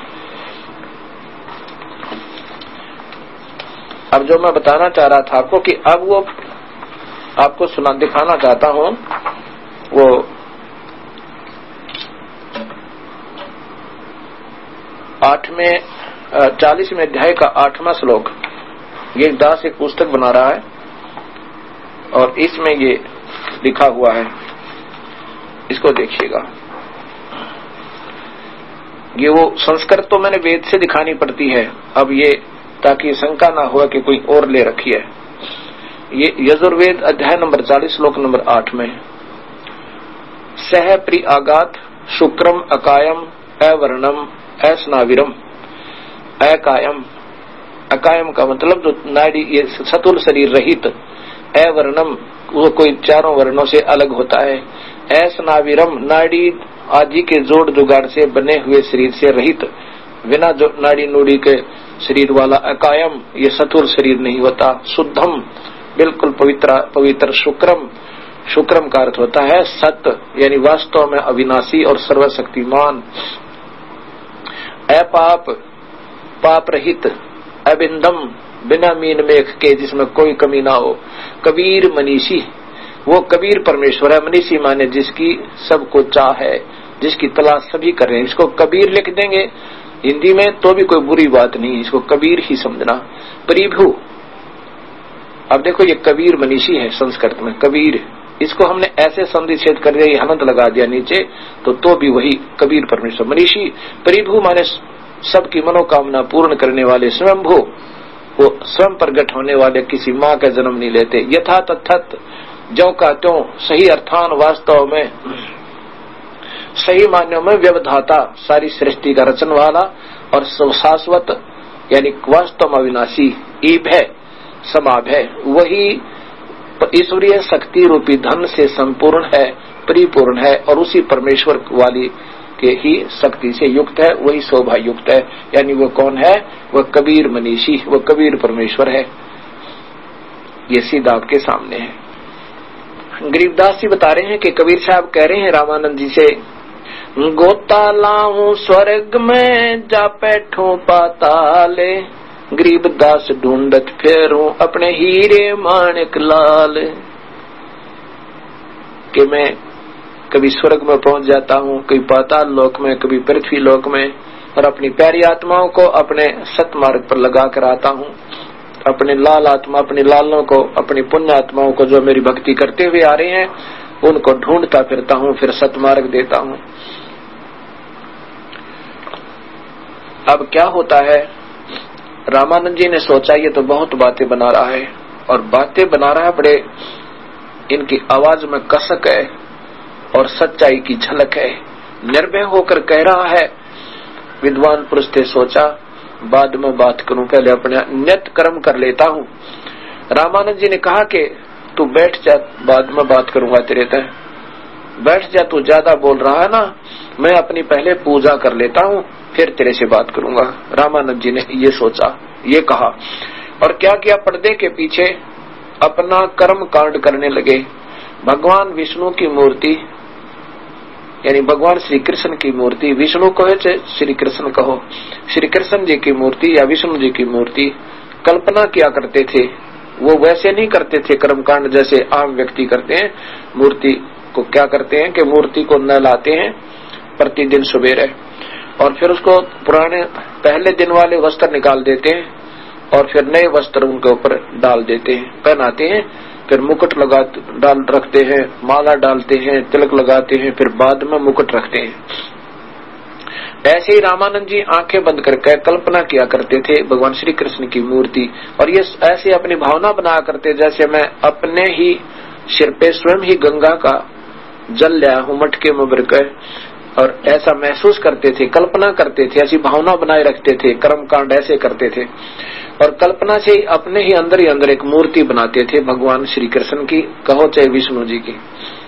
अब जो मैं बताना चाह रहा था आपको कि अब वो आपको दिखाना चाहता हूं, वो 40वें अध्याय का 8वां श्लोक। ये दास एक पुस्तक बना रहा है और इसमें ये लिखा हुआ है, इसको देखिएगा। ये वो संस्कृत तो मैंने वेद से दिखानी पड़ती है, अब ये ताकि शंका ना हो कि कोई और ले रखी है। ये यजुर्वेद अध्याय नंबर 40 श्लोक नंबर 8 में, सह प्रि आगात शुक्रम अकायम अवर्णम अस्नाविरम। अकायम, अकायम का मतलब जो नाड़ी, ये सतुल शरीर रहित, अवर्णम वो कोई चारों वर्णों से अलग होता है, अस्नाविरम नाड़ी आदि के जोड़ जुगाड़ से बने हुए शरीर से रहित, बिना जो नाड़ी नूड़ी के शरीर वाला अकायम, ये सतुल शरीर नहीं होता। शुद्धम बिल्कुल पवित्र। शुक्रम, शुक्रम का अर्थ होता है सत्य, यानी वास्तव में अविनाशी और सर्वशक्तिमान। अपाप, पाप रहित। अबिंदम, बिना मीन मेख के, जिसमें कोई कमी ना हो। कबीर मनीषी, वो कबीर परमेश्वर है। मनीषी माने जिसकी सबको चाह है, जिसकी तलाश सभी कर रहे हैं। इसको कबीर लिख देंगे हिंदी में तो भी कोई बुरी बात नहीं, इसको कबीर ही समझना। परिभु, अब देखो ये कबीर मनीषी है संस्कृत में, कबीर, इसको हमने ऐसे संधि छेद कर दिया, हनंत लगा दिया नीचे, तो भी वही कबीर परमेश्वर। मनीषी, परिभु माने सबकी मनोकामना पूर्ण करने वाले। स्वयंभू, वो स्वयं प्रगट होने वाले, किसी माँ का जन्म नहीं लेते। यथा तथत, ज्यों का त्यों, सही अर्थान वास्तव में, सही मान्यों में व्यवधाता, सारी सृष्टि का रचन वाला, और शाश्वत यानी वास्तव में अविनाशी। ईभय, समाभय, वही ईश्वरीय शक्ति रूपी धन से संपूर्ण है, परिपूर्ण है, और उसी परमेश्वर वाली के ही शक्ति से युक्त है, वही शोभा युक्त है। यानी वो कौन है? वह कबीर मनीषी, वह कबीर परमेश्वर है। ये सीधा आपके सामने है। गरीबदास जी बता रहे हैं कि कबीर साहब कह रहे हैं रामानंद जी से, गोता लाऊं स्वर्ग में जा बैठूं पाताले, गरीबदास ढूंढत फेरूं अपने हीरे माणिक लाल। कि मैं कभी स्वर्ग में पहुंच जाता हूँ, कभी पाताल लोक में, कभी पृथ्वी लोक में, और अपनी प्यारी आत्माओं को अपने सतमार्ग पर लगा कर आता हूँ। अपने लाल आत्मा, अपने लालों को, अपनी पुण्य आत्माओं को जो मेरी भक्ति करते हुए आ रहे हैं, उनको ढूंढता फिरता हूँ, फिर सतमार्ग देता हूँ। अब क्या होता है, रामानंद जी ने सोचा ये तो बहुत बातें बना रहा है, और बातें बना रहा है, बड़े इनकी आवाज में कसक है और सच्चाई की झलक है। निर्भय होकर कह रहा है। विद्वान पुरुष थे, सोचा बाद में बात करूं, पहले अपने नित्य कर्म कर लेता हूं। रामानंद जी ने कहा कि तू बैठ जा, बाद में बात करूंगा तेरे तय। बैठ जा, तू ज्यादा बोल रहा है ना, मैं अपनी पहले पूजा कर लेता हूं, फिर तेरे से बात करूंगा। रामानंद जी ने ये सोचा, ये कहा, और क्या किया, पर्दे के पीछे अपना कर्म कांड करने लगे। भगवान विष्णु की मूर्ति, यानी भगवान श्री कृष्ण की मूर्ति, विष्णु कहो चाहे श्री कृष्ण कहो, श्री कृष्ण जी की मूर्ति या विष्णु जी की मूर्ति कल्पना किया करते थे। वो वैसे नहीं करते थे कर्मकांड जैसे आम व्यक्ति करते हैं। मूर्ति को क्या करते हैं कि मूर्ति को नहलाते हैं प्रतिदिन सवेरे, और फिर उसको पुराने पहले दिन वाले वस्त्र निकाल देते हैं, और फिर नए वस्त्र उनके ऊपर डाल देते हैं, पहनाते हैं, फिर मुकुट डाल रखते हैं, माला डालते हैं, तिलक लगाते हैं, फिर बाद में मुकुट रखते हैं। ऐसे ही रामानंद जी आंखें बंद करके कल्पना किया करते थे भगवान श्री कृष्ण की मूर्ति, और ये ऐसे अपनी भावना बनाया करते जैसे मैं अपने ही सिर पे स्वयं ही गंगा का जल लिया हूं मटके में भरकर, और ऐसा महसूस करते थे, कल्पना करते थे, ऐसी भावना बनाए रखते थे, कर्मकांड ऐसे करते थे और कल्पना से ही अपने ही अंदर एक मूर्ति बनाते थे भगवान श्री कृष्ण की, कहो चाहे विष्णु जी की।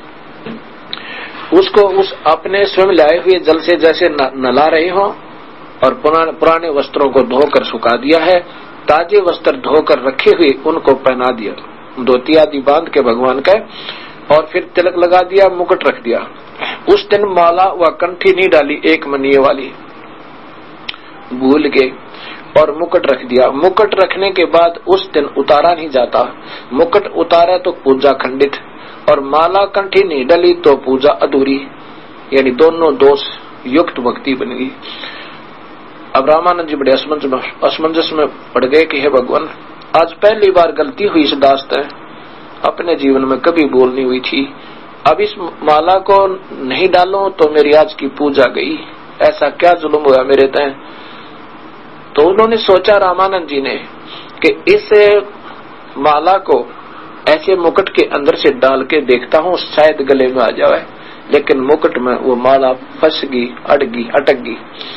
उसको उस अपने स्वयं लाए हुए जल से जैसे नला रहे हो और पुराने वस्त्रों को धोकर सुखा दिया है, ताजे वस्त्र धोकर रखे हुए उनको पहना दिया, धोती आदि बांध के भगवान का, और फिर तिलक लगा दिया, मुकुट रख दिया। उस दिन माला व कंठी नहीं डाली, एक मनीय वाली भूल गए और मुकुट रख दिया। मुकुट रखने के बाद उस दिन उतारा नहीं जाता, मुकुट उतारा तो पूजा खंडित, और माला कंठी नहीं डली तो पूजा अधूरी, यानी दोनों दोष युक्त भक्ति बन गई। अब रामानंद जी बड़े असमंजस में पड़ गए कि हे भगवान, आज पहली बार गलती हुई इस दास्त है, अपने जीवन में कभी भूल नहीं हुई थी, अब इस माला को नहीं डालो तो मेरी आज की पूजा गई, ऐसा क्या जुल्म हुआ मेरे तय। तो उन्होंने सोचा रामानंद जी ने कि इस माला को ऐसे मुकुट के अंदर से डाल के देखता हूँ, शायद गले में आ जाए, लेकिन मुकुट में वो माला फंस गई, अटक गई।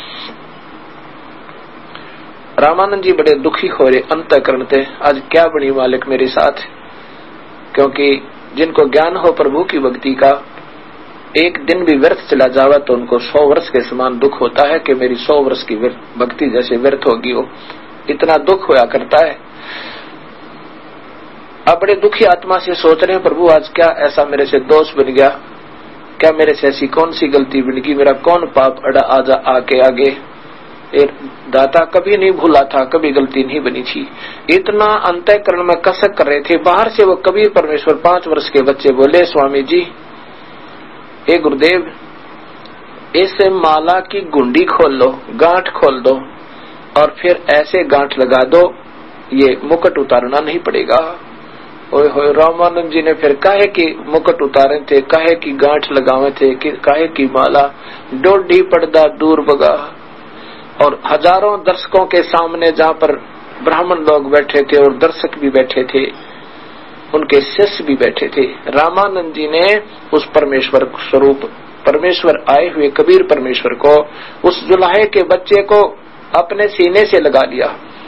रामानंद जी बड़े दुखी हो रहे, अंतःकरण थे, आज क्या बनी मालिक मेरे साथ। क्योंकि जिनको ज्ञान हो प्रभु की भक्ति का, एक दिन भी व्यर्थ चला जावा तो उनको 100 वर्ष के समान दुख होता है कि मेरी 100 वर्ष की भक्ति जैसे व्यर्थ होगी, हो इतना दुख होया करता है। अब बड़े दुखी आत्मा से सोच रहे हैं, प्रभु आज क्या ऐसा मेरे से दोष बन गया, क्या मेरे से ऐसी कौन सी गलती बन गई, मेरा कौन पाप अड़ा आके आगे। दाता कभी नहीं भूला था, कभी गलती नहीं बनी थी, इतना अंतःकरण में कसक कर रहे थे। बाहर से वो कबीर परमेश्वर 5 वर्ष के बच्चे बोले, स्वामी जी, हे गुरुदेव, इस माला की गुंडी खोल लो, गांठ खोल दो और फिर ऐसे गांठ लगा दो, ये मुकुट उतारना नहीं पड़ेगा। ओए होए, रामानंद जी ने फिर काहे की मुकुट उतारे थे, काहे की गांठ लगावे थे, काहे की माला, डोडी पर्दा दूर भगा। और हजारों दर्शकों के सामने जहाँ पर ब्राह्मण लोग बैठे थे और दर्शक भी बैठे थे, उनके शिष्य भी बैठे थे, रामानंद जी ने उस परमेश्वर स्वरूप, परमेश्वर आए हुए कबीर परमेश्वर को, उस जुलाहे के बच्चे को अपने सीने से लगा लिया।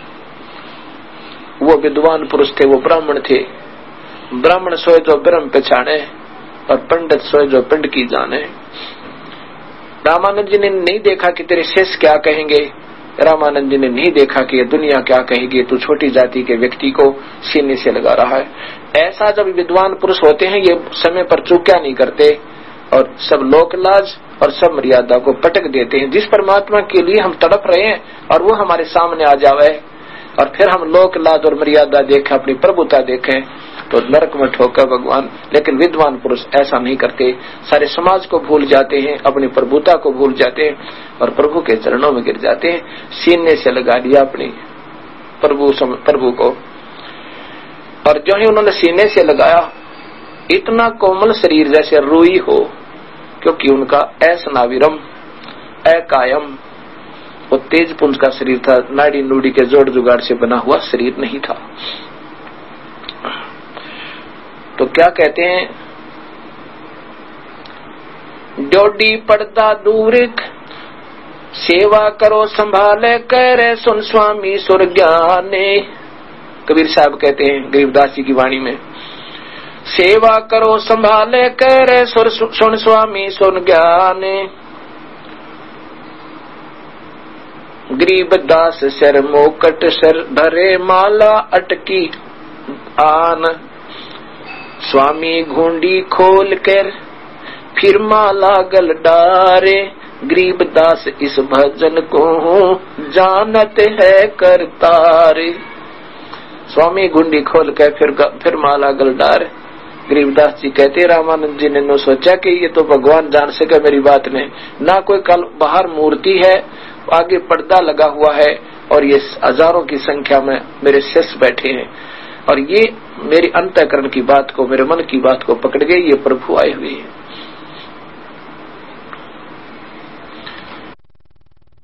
वो विद्वान पुरुष थे, वो ब्राह्मण थे। ब्राह्मण सोए जो ब्रह्म पहचाने और पंडित सोए जो पिंड की जाने। रामानंद जी ने नहीं देखा कि तेरे शिष्य क्या कहेंगे, रामानंद जी ने नहीं देखा कि ये दुनिया क्या कहेगी, तू छोटी जाति के व्यक्ति को सीने से लगा रहा है। ऐसा जब विद्वान पुरुष होते हैं, ये समय पर चूक्या नहीं करते और सब लोकलाज और सब मर्यादा को पटक देते हैं। जिस परमात्मा के लिए हम तड़प रहे हैं और वो हमारे सामने आ जावे और फिर हम लोकलाज और मर्यादा देखें, अपनी प्रभुता देखें, तो नरक में ठोकर भगवान। लेकिन विद्वान पुरुष ऐसा नहीं करते, सारे समाज को भूल जाते हैं, अपनी प्रभुता को भूल जाते हैं और प्रभु के चरणों में गिर जाते हैं। सीने से लगा दिया अपनी प्रभु को, और जो ही उन्होंने सीने से लगाया, इतना कोमल शरीर जैसे रुई हो, क्योंकि उनका असनाविरम अकायम वो तेज पुंज का शरीर था, नाड़ी नूड़ी के जोड़ जुगाड़ से बना हुआ शरीर नहीं था। तो क्या कहते हैं, डोडी पर्दा दूर सेवा करो संभाले करे सुन स्वामी सुर ज्ञाने। कबीर साहब कहते हैं गरीबदास जी की वाणी में, सेवा करो संभाले करे सुन स्वामी सुन ज्ञाने। गरीबदास सर मोकट सर भरे माला अटकी आन। स्वामी घुंडी खोल कर फिर माला गल डारे। गरीबदास इस भजन को जानत है करतारे। स्वामी घुंडी खोल कर फिर माला गल डारे। गरीबदास जी कहते, रामानंद जी ने नो सोचा कि ये तो भगवान जान सके मेरी बात ने, ना कोई कल बाहर मूर्ति है, आगे पर्दा लगा हुआ है और ये हजारों की संख्या में मेरे शिष्य बैठे हैं और ये मेरी अंतःकरण की बात को, मेरे मन की बात को पकड़ गए, ये प्रभु आए हुए हैं।